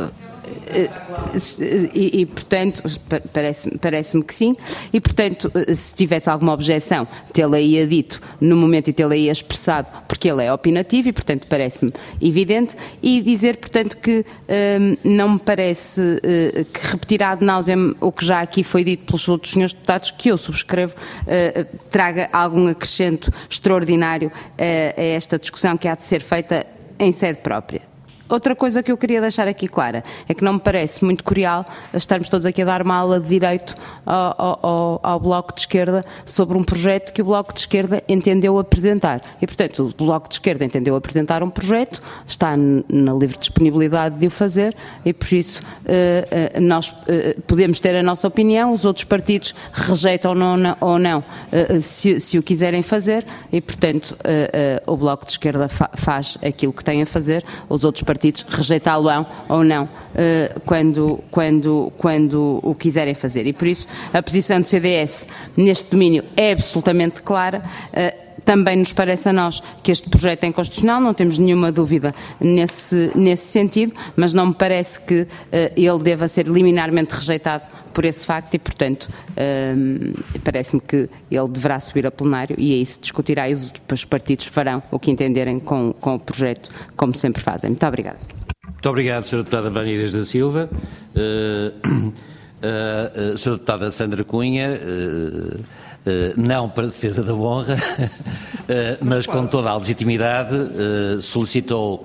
E portanto, parece-me que sim, e portanto, se tivesse alguma objeção, tê-la-ia dito no momento e tê-la-ia expressado, porque ele é opinativo e, portanto, parece-me evidente, e dizer, portanto, que não me parece que repetirá ad nauseam o que já aqui foi dito pelos outros senhores deputados, que eu subscrevo, traga algum acrescento extraordinário a esta discussão que há de ser feita em sede própria. Outra coisa que eu queria deixar aqui clara é que não me parece muito curial estarmos todos aqui a dar uma aula de direito ao Bloco de Esquerda sobre um projeto que o Bloco de Esquerda entendeu apresentar. E, portanto, o Bloco de Esquerda entendeu apresentar um projeto, está na livre disponibilidade de o fazer e, por isso, nós podemos ter a nossa opinião, os outros partidos rejeitam ou não se o quiserem fazer e, portanto, o Bloco de Esquerda faz aquilo que tem a fazer, os outros partidos partidos rejeitá-lo-ão ou não quando o quiserem fazer. E por isso a posição do CDS neste domínio é absolutamente clara. Também nos parece a nós que este projeto é inconstitucional, não temos nenhuma dúvida nesse sentido, mas não me parece que ele deva ser liminarmente rejeitado por esse facto e, portanto, parece-me que ele deverá subir a plenário e aí se discutirá e os partidos farão o que entenderem com o projeto, como sempre fazem. Muito obrigada. Muito obrigado, Sra. Deputada Vânia Inês da Silva. Sra. Deputada Sandra Cunha, não para a defesa da honra, mas com toda a legitimidade, solicitou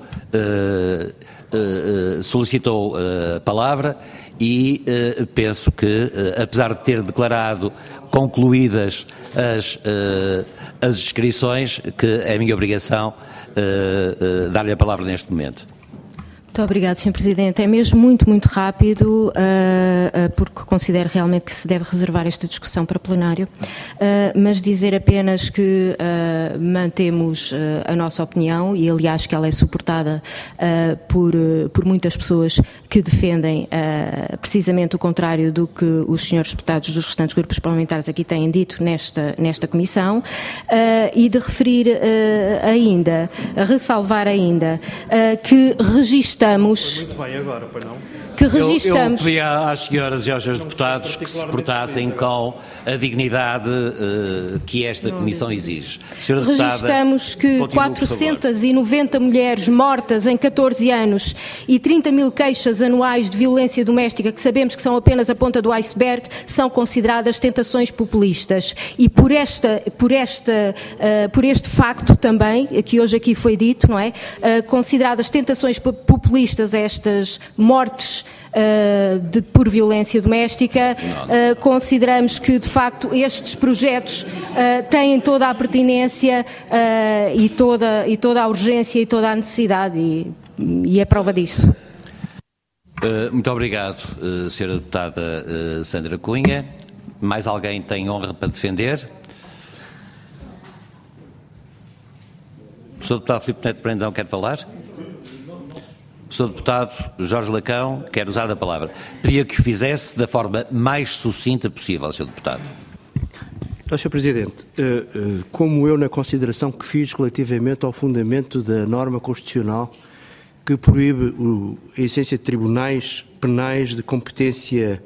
a palavra e penso que, apesar de ter declarado concluídas as inscrições, que é a minha obrigação dar-lhe a palavra neste momento. Muito obrigado, Sr. Presidente. É mesmo muito rápido, porque considero realmente que se deve reservar esta discussão para plenário, mas dizer apenas que mantemos a nossa opinião e, aliás, que ela é suportada por muitas pessoas que defendem precisamente o contrário do que os senhores deputados dos restantes grupos parlamentares aqui têm dito nesta comissão, e de referir ainda, ressalvar ainda, que registramos. Muito bem agora, para não? Que registramos. Eu pedia às senhoras e aos senhores deputados que se portassem com a dignidade que esta Comissão exige. Registramos que 490 mulheres mortas em 14 anos e 30 mil queixas anuais de violência doméstica, que sabemos que são apenas a ponta do iceberg, são consideradas tentações populistas. E por este facto também, que hoje aqui foi dito, não é? Consideradas tentações populistas estas mortes por violência doméstica, consideramos que de facto estes projetos têm toda a pertinência e toda a urgência e toda a necessidade e é prova disso. Muito obrigado, Sra. Deputada Sandra Cunha. Mais alguém tem honra para defender? O Sr. Deputado Filipe Neto Brandão quer falar? O Sr. Deputado Jorge Lacão quer usar a palavra. Queria que o fizesse da forma mais sucinta possível, Sr. Deputado. Sr. Presidente, como eu na consideração que fiz relativamente ao fundamento da norma constitucional que proíbe a existência de tribunais penais de competência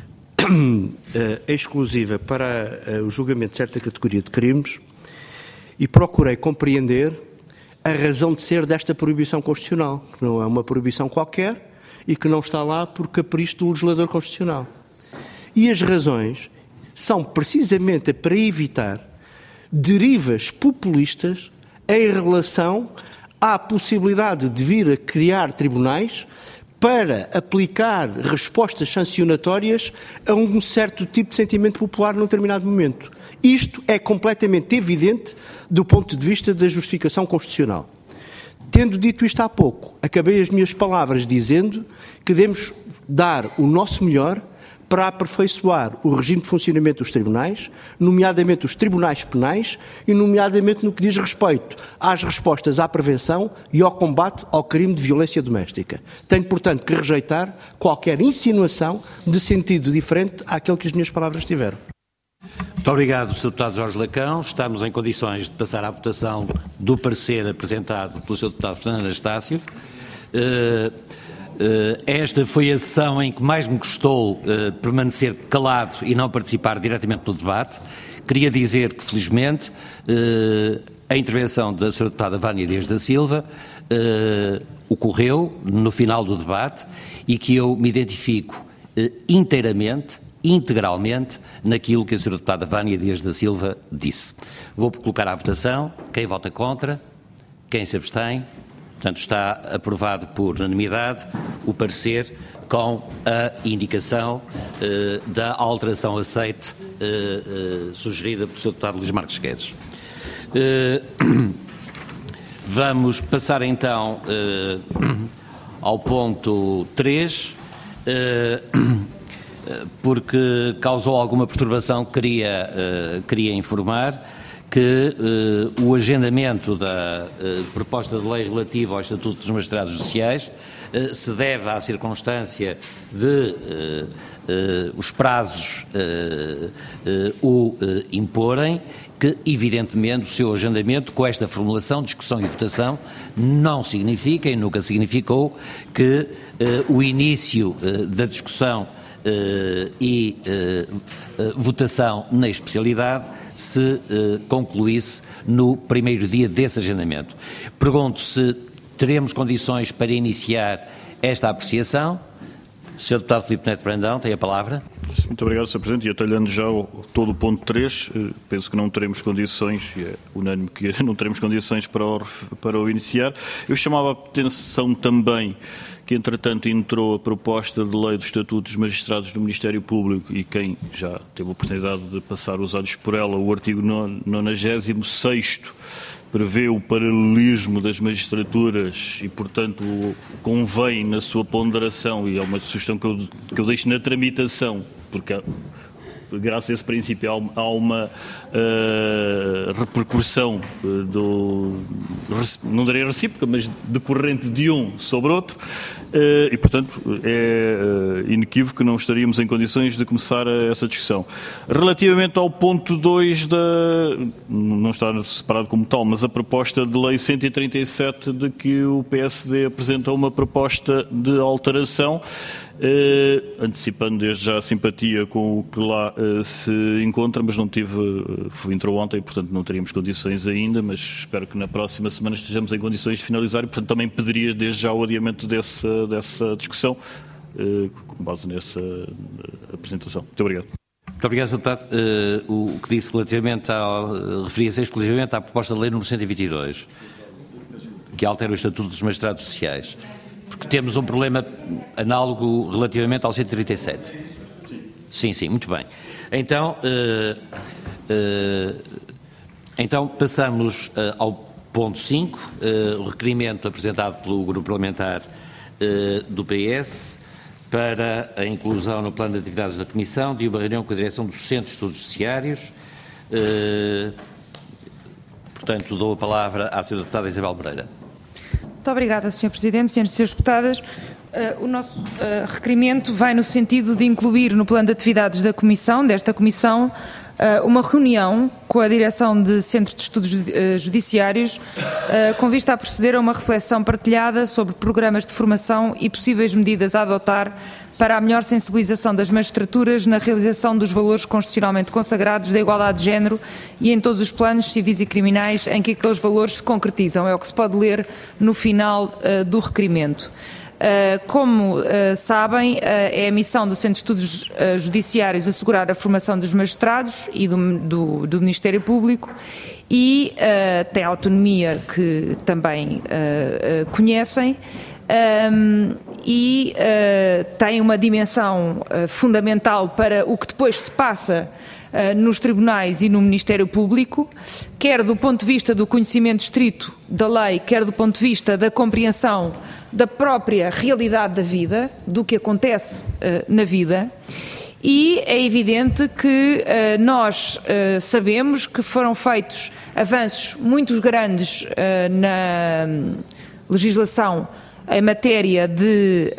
exclusiva para o julgamento de certa categoria de crimes, e procurei compreender a razão de ser desta proibição constitucional, que não é uma proibição qualquer e que não está lá por capricho do legislador constitucional. E as razões são precisamente para evitar derivas populistas em relação à possibilidade de vir a criar tribunais para aplicar respostas sancionatórias a um certo tipo de sentimento popular num determinado momento. Isto é completamente evidente do ponto de vista da justificação constitucional. Tendo dito isto há pouco, acabei as minhas palavras dizendo que devemos dar o nosso melhor para aperfeiçoar o regime de funcionamento dos tribunais, nomeadamente os tribunais penais e nomeadamente no que diz respeito às respostas à prevenção e ao combate ao crime de violência doméstica. Tenho, portanto, que rejeitar qualquer insinuação de sentido diferente àquele que as minhas palavras tiveram. Muito obrigado, Sr. Deputado Jorge Lacão. Estamos em condições de passar à votação do parecer apresentado pelo Sr. Deputado Fernando Anastácio. Esta foi a sessão em que mais me custou permanecer calado e não participar diretamente no debate. Queria dizer que, felizmente, a intervenção da Sra. Deputada Vânia Inês da Silva ocorreu no final do debate e que eu me identifico integralmente naquilo que a Sra. Deputada Vânia Inês da Silva disse. Vou colocar à votação. Quem vota contra? Quem se abstém? Portanto, está aprovado por unanimidade o parecer com a indicação da alteração aceite sugerida pelo Sr. Deputado Luís Marques Guedes. Vamos passar então ao ponto 3. porque causou alguma perturbação, queria informar que o agendamento da proposta de lei relativa ao Estatuto dos Magistrados Judiciais se deve à circunstância de os prazos o imporem, que evidentemente o seu agendamento com esta formulação, discussão e votação não significa e nunca significou que o início da discussão e votação na especialidade se concluísse no primeiro dia desse agendamento. Pergunto se teremos condições para iniciar esta apreciação. Sr. Deputado Filipe Neto Brandão, tem a palavra. Muito obrigado, Sr. Presidente. E atalhando já todo o ponto 3, penso que não teremos condições, e é unânime que não teremos condições para o iniciar. Eu chamava a atenção também que, entretanto, entrou a proposta de lei do Estatuto dos Magistrados do Ministério Público e quem já teve a oportunidade de passar os olhos por ela, o artigo 96º, prevê o paralelismo das magistraturas e, portanto, convém na sua ponderação, e é uma sugestão que eu deixo na tramitação, porque graças a esse princípio há uma repercussão não direi recíproca, mas decorrente de um sobre outro, e, portanto, é inequívoco que não estaríamos em condições de começar essa discussão. Relativamente ao ponto 2, não está separado como tal, mas a proposta de lei 137, de que o PSD apresentou uma proposta de alteração, antecipando desde já a simpatia com o que lá se encontra, mas não entrou ontem e, portanto, não teríamos condições ainda, mas espero que na próxima semana estejamos em condições de finalizar e, portanto, também pediria desde já o adiamento dessa discussão, com base nessa apresentação. Muito obrigado. Muito obrigado, Sr. Deputado. O que disse relativamente referia-se exclusivamente à proposta de lei número 122, que altera o Estatuto dos Magistrados Sociais, porque temos um problema análogo relativamente ao 137. Sim, muito bem. Então passamos ao ponto 5, o requerimento apresentado pelo Grupo Parlamentar do PS para a inclusão no plano de atividades da Comissão de uma reunião com a direção do Centro de Estudos Judiciários. Portanto, dou a palavra à Sra. Deputada Isabel Pereira. Muito obrigada, Sr. Presidente, Sras. e Srs. Deputadas. O nosso requerimento vai no sentido de incluir no plano de atividades desta Comissão, uma reunião com a direção de Centro de Estudos Judiciários, com vista a proceder a uma reflexão partilhada sobre programas de formação e possíveis medidas a adotar para a melhor sensibilização das magistraturas na realização dos valores constitucionalmente consagrados da igualdade de género e em todos os planos civis e criminais em que aqueles valores se concretizam. É o que se pode ler no final do requerimento. Como sabem, é a missão do Centro de Estudos Judiciários assegurar a formação dos magistrados e do Ministério Público e tem a autonomia que também conhecem e tem uma dimensão fundamental para o que depois se passa nos tribunais e no Ministério Público, quer do ponto de vista do conhecimento estrito da lei, quer do ponto de vista da compreensão da própria realidade da vida, do que acontece na vida. E é evidente que nós sabemos que foram feitos avanços muito grandes na legislação em matéria de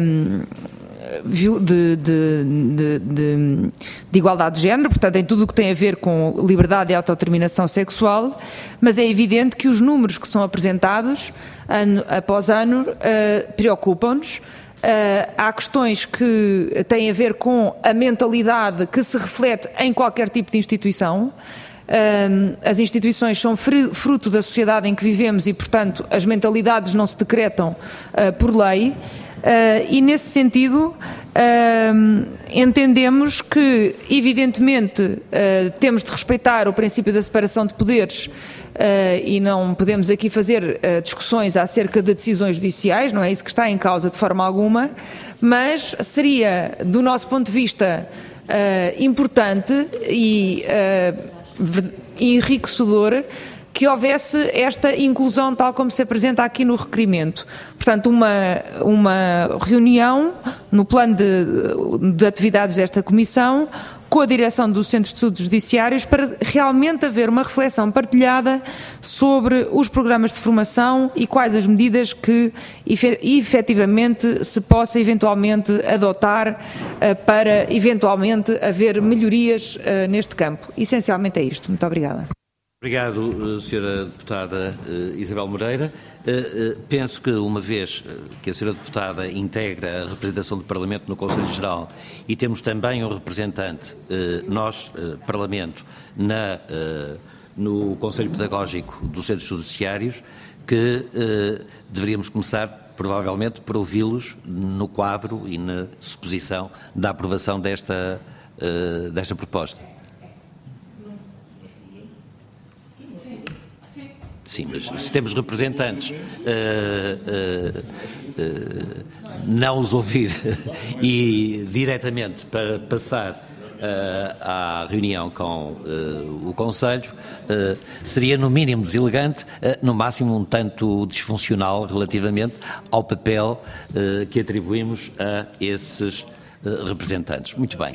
igualdade de género, portanto, em tudo o que tem a ver com liberdade e autodeterminação sexual, mas é evidente que os números que são apresentados, ano após ano, preocupam-nos. Há questões que têm a ver com a mentalidade que se reflete em qualquer tipo de instituição. As instituições são fruto da sociedade em que vivemos e, portanto, as mentalidades não se decretam por lei. E, nesse sentido, entendemos que, evidentemente, temos de respeitar o princípio da separação de poderes e não podemos aqui fazer discussões acerca de decisões judiciais, não é isso que está em causa de forma alguma, mas seria, do nosso ponto de vista, importante e enriquecedor que houvesse esta inclusão tal como se apresenta aqui no requerimento. Portanto, uma reunião no plano de atividades desta Comissão com a direção do Centro de Estudos Judiciários para realmente haver uma reflexão partilhada sobre os programas de formação e quais as medidas que efetivamente se possa eventualmente adotar para eventualmente haver melhorias neste campo. Essencialmente é isto. Muito obrigada. Obrigado, Sra. Deputada Isabel Moreira. Penso que, uma vez que a Sra. Deputada integra a representação do Parlamento no Conselho Geral e temos também um representante, nós, Parlamento, no Conselho Pedagógico dos Centros Judiciários, que deveríamos começar, provavelmente, por ouvi-los no quadro e na suposição da aprovação desta proposta. Sim, mas se temos representantes, não os ouvir e diretamente para passar à reunião com o Conselho, seria no mínimo deselegante, no máximo um tanto disfuncional relativamente ao papel que atribuímos a esses representantes. Muito bem.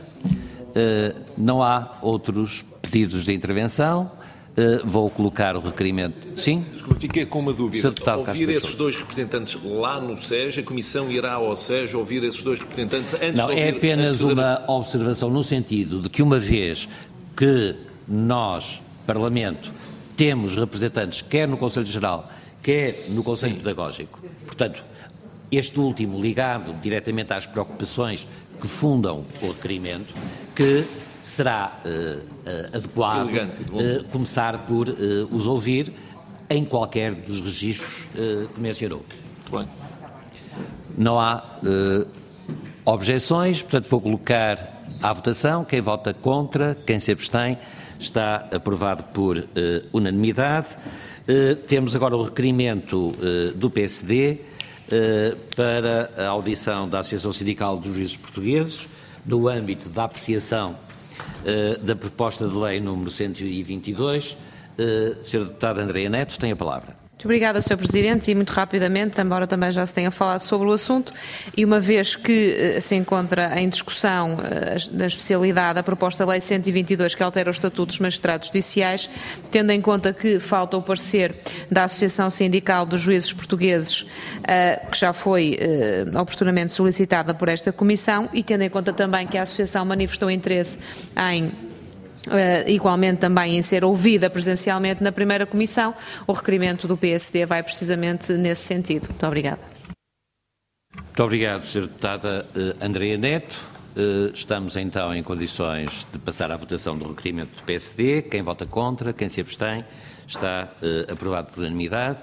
Não há outros pedidos de intervenção. Vou colocar o requerimento. Sim? Desculpa, fiquei com uma dúvida. Ouvir esses dois representantes lá no SES, a Comissão irá ao SES ouvir esses dois representantes antes não, de ouvir... Não, é apenas uma observação no sentido de que uma vez que nós, Parlamento, temos representantes quer no Conselho Geral, quer no Conselho Pedagógico, portanto, este último ligado diretamente às preocupações que fundam o requerimento, que será adequado começar por os ouvir em qualquer dos registros que mencionou. Muito bem. Não há objeções, portanto vou colocar à votação. Quem vota contra, quem se abstém, está aprovado por unanimidade. Temos agora o requerimento do PSD para a audição da Associação Sindical dos Juízes Portugueses no âmbito da apreciação da proposta de lei número 122. Sra. Deputada Andreia Neto, tem a palavra. Muito obrigada, Sr. Presidente, e muito rapidamente, embora também já se tenha falado sobre o assunto, e uma vez que se encontra em discussão da especialidade a proposta de lei 122 que altera os estatutos dos magistrados judiciais, tendo em conta que falta o parecer da Associação Sindical dos Juízes Portugueses, que já foi oportunamente solicitada por esta Comissão, e tendo em conta também que a Associação manifestou interesse em igualmente também em ser ouvida presencialmente na primeira comissão, o requerimento do PSD vai precisamente nesse sentido. Muito obrigada. Muito obrigado, Sra. Deputada Andreia Neto. Estamos então em condições de passar à votação do requerimento do PSD. Quem vota contra, quem se abstém, está aprovado por unanimidade.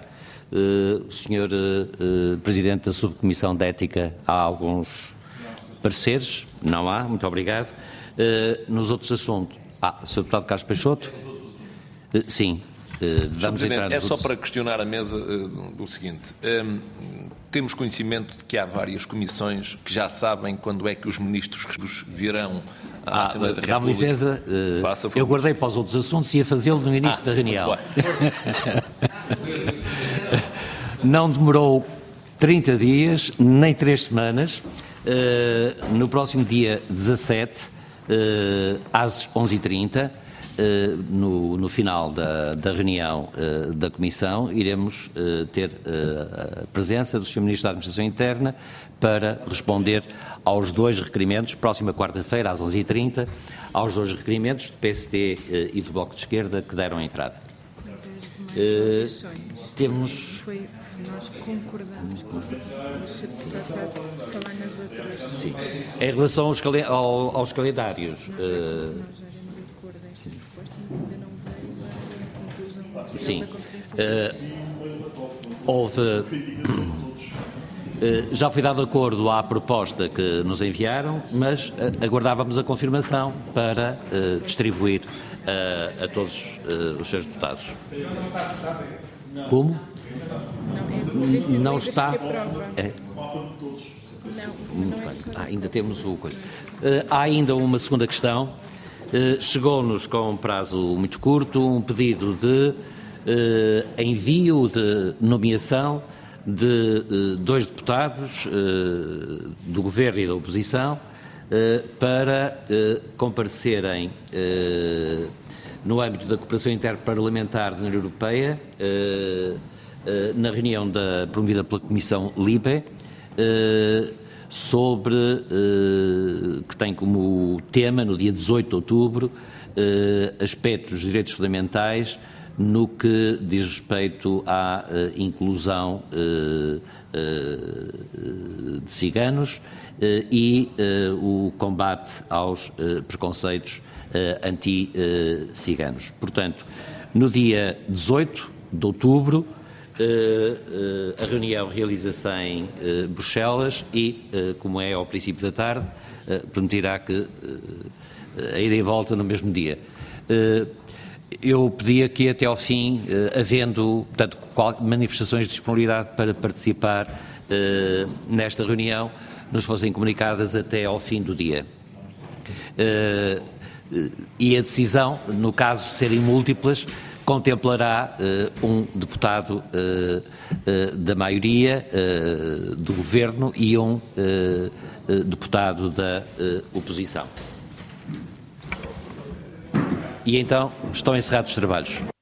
Sr. Presidente da Subcomissão de Ética, há alguns pareceres? Não há. Muito obrigado. Nos outros assuntos, Sr. Deputado Carlos Peixoto? Sim. Vamos entrar é só para questionar a mesa do seguinte. Temos conhecimento de que há várias comissões que já sabem quando é que os ministros virão à Assembleia da República. Dá-me licença, eu guardei para os outros assuntos e ia fazê-lo no início da reunião. Não demorou 30 dias, nem 3 semanas. No próximo dia 17, às 11h30, no final da reunião da Comissão, iremos ter a presença do Sr. Ministro da Administração Interna para responder aos dois requerimentos, próxima quarta-feira, às 11h30, aos dois requerimentos do PSD e do Bloco de Esquerda que deram entrada. Temos... Nós concordamos com o Sr. Deputado falar nas outras... Sim. Em relação aos calendários... Nós já iremos a cor destas propostas, mas ainda não veio a conclusão oficial da Conferência. Já foi dado acordo à proposta que nos enviaram, mas aguardávamos a confirmação para distribuir a todos os seus deputados. Como? Não está. Ainda temos o coisa. Há ainda uma segunda questão. Chegou-nos com um prazo muito curto um pedido de envio de nomeação de 2 deputados do Governo e da oposição para comparecerem no âmbito da cooperação interparlamentar da União Europeia na reunião promovida pela Comissão LIBE que tem como tema, no dia 18 de outubro, aspectos dos direitos fundamentais no que diz respeito à inclusão de ciganos e o combate aos preconceitos anti-ciganos. Portanto, no dia 18 de outubro, a reunião realiza-se em Bruxelas e, como é ao princípio da tarde, permitirá que a ida e volta no mesmo dia. Eu pedia que até ao fim, havendo, portanto, manifestações de disponibilidade para participar nesta reunião, nos fossem comunicadas até ao fim do dia. E a decisão, no caso de serem múltiplas, contemplará um deputado da maioria do Governo e um deputado da oposição. E então estão encerrados os trabalhos.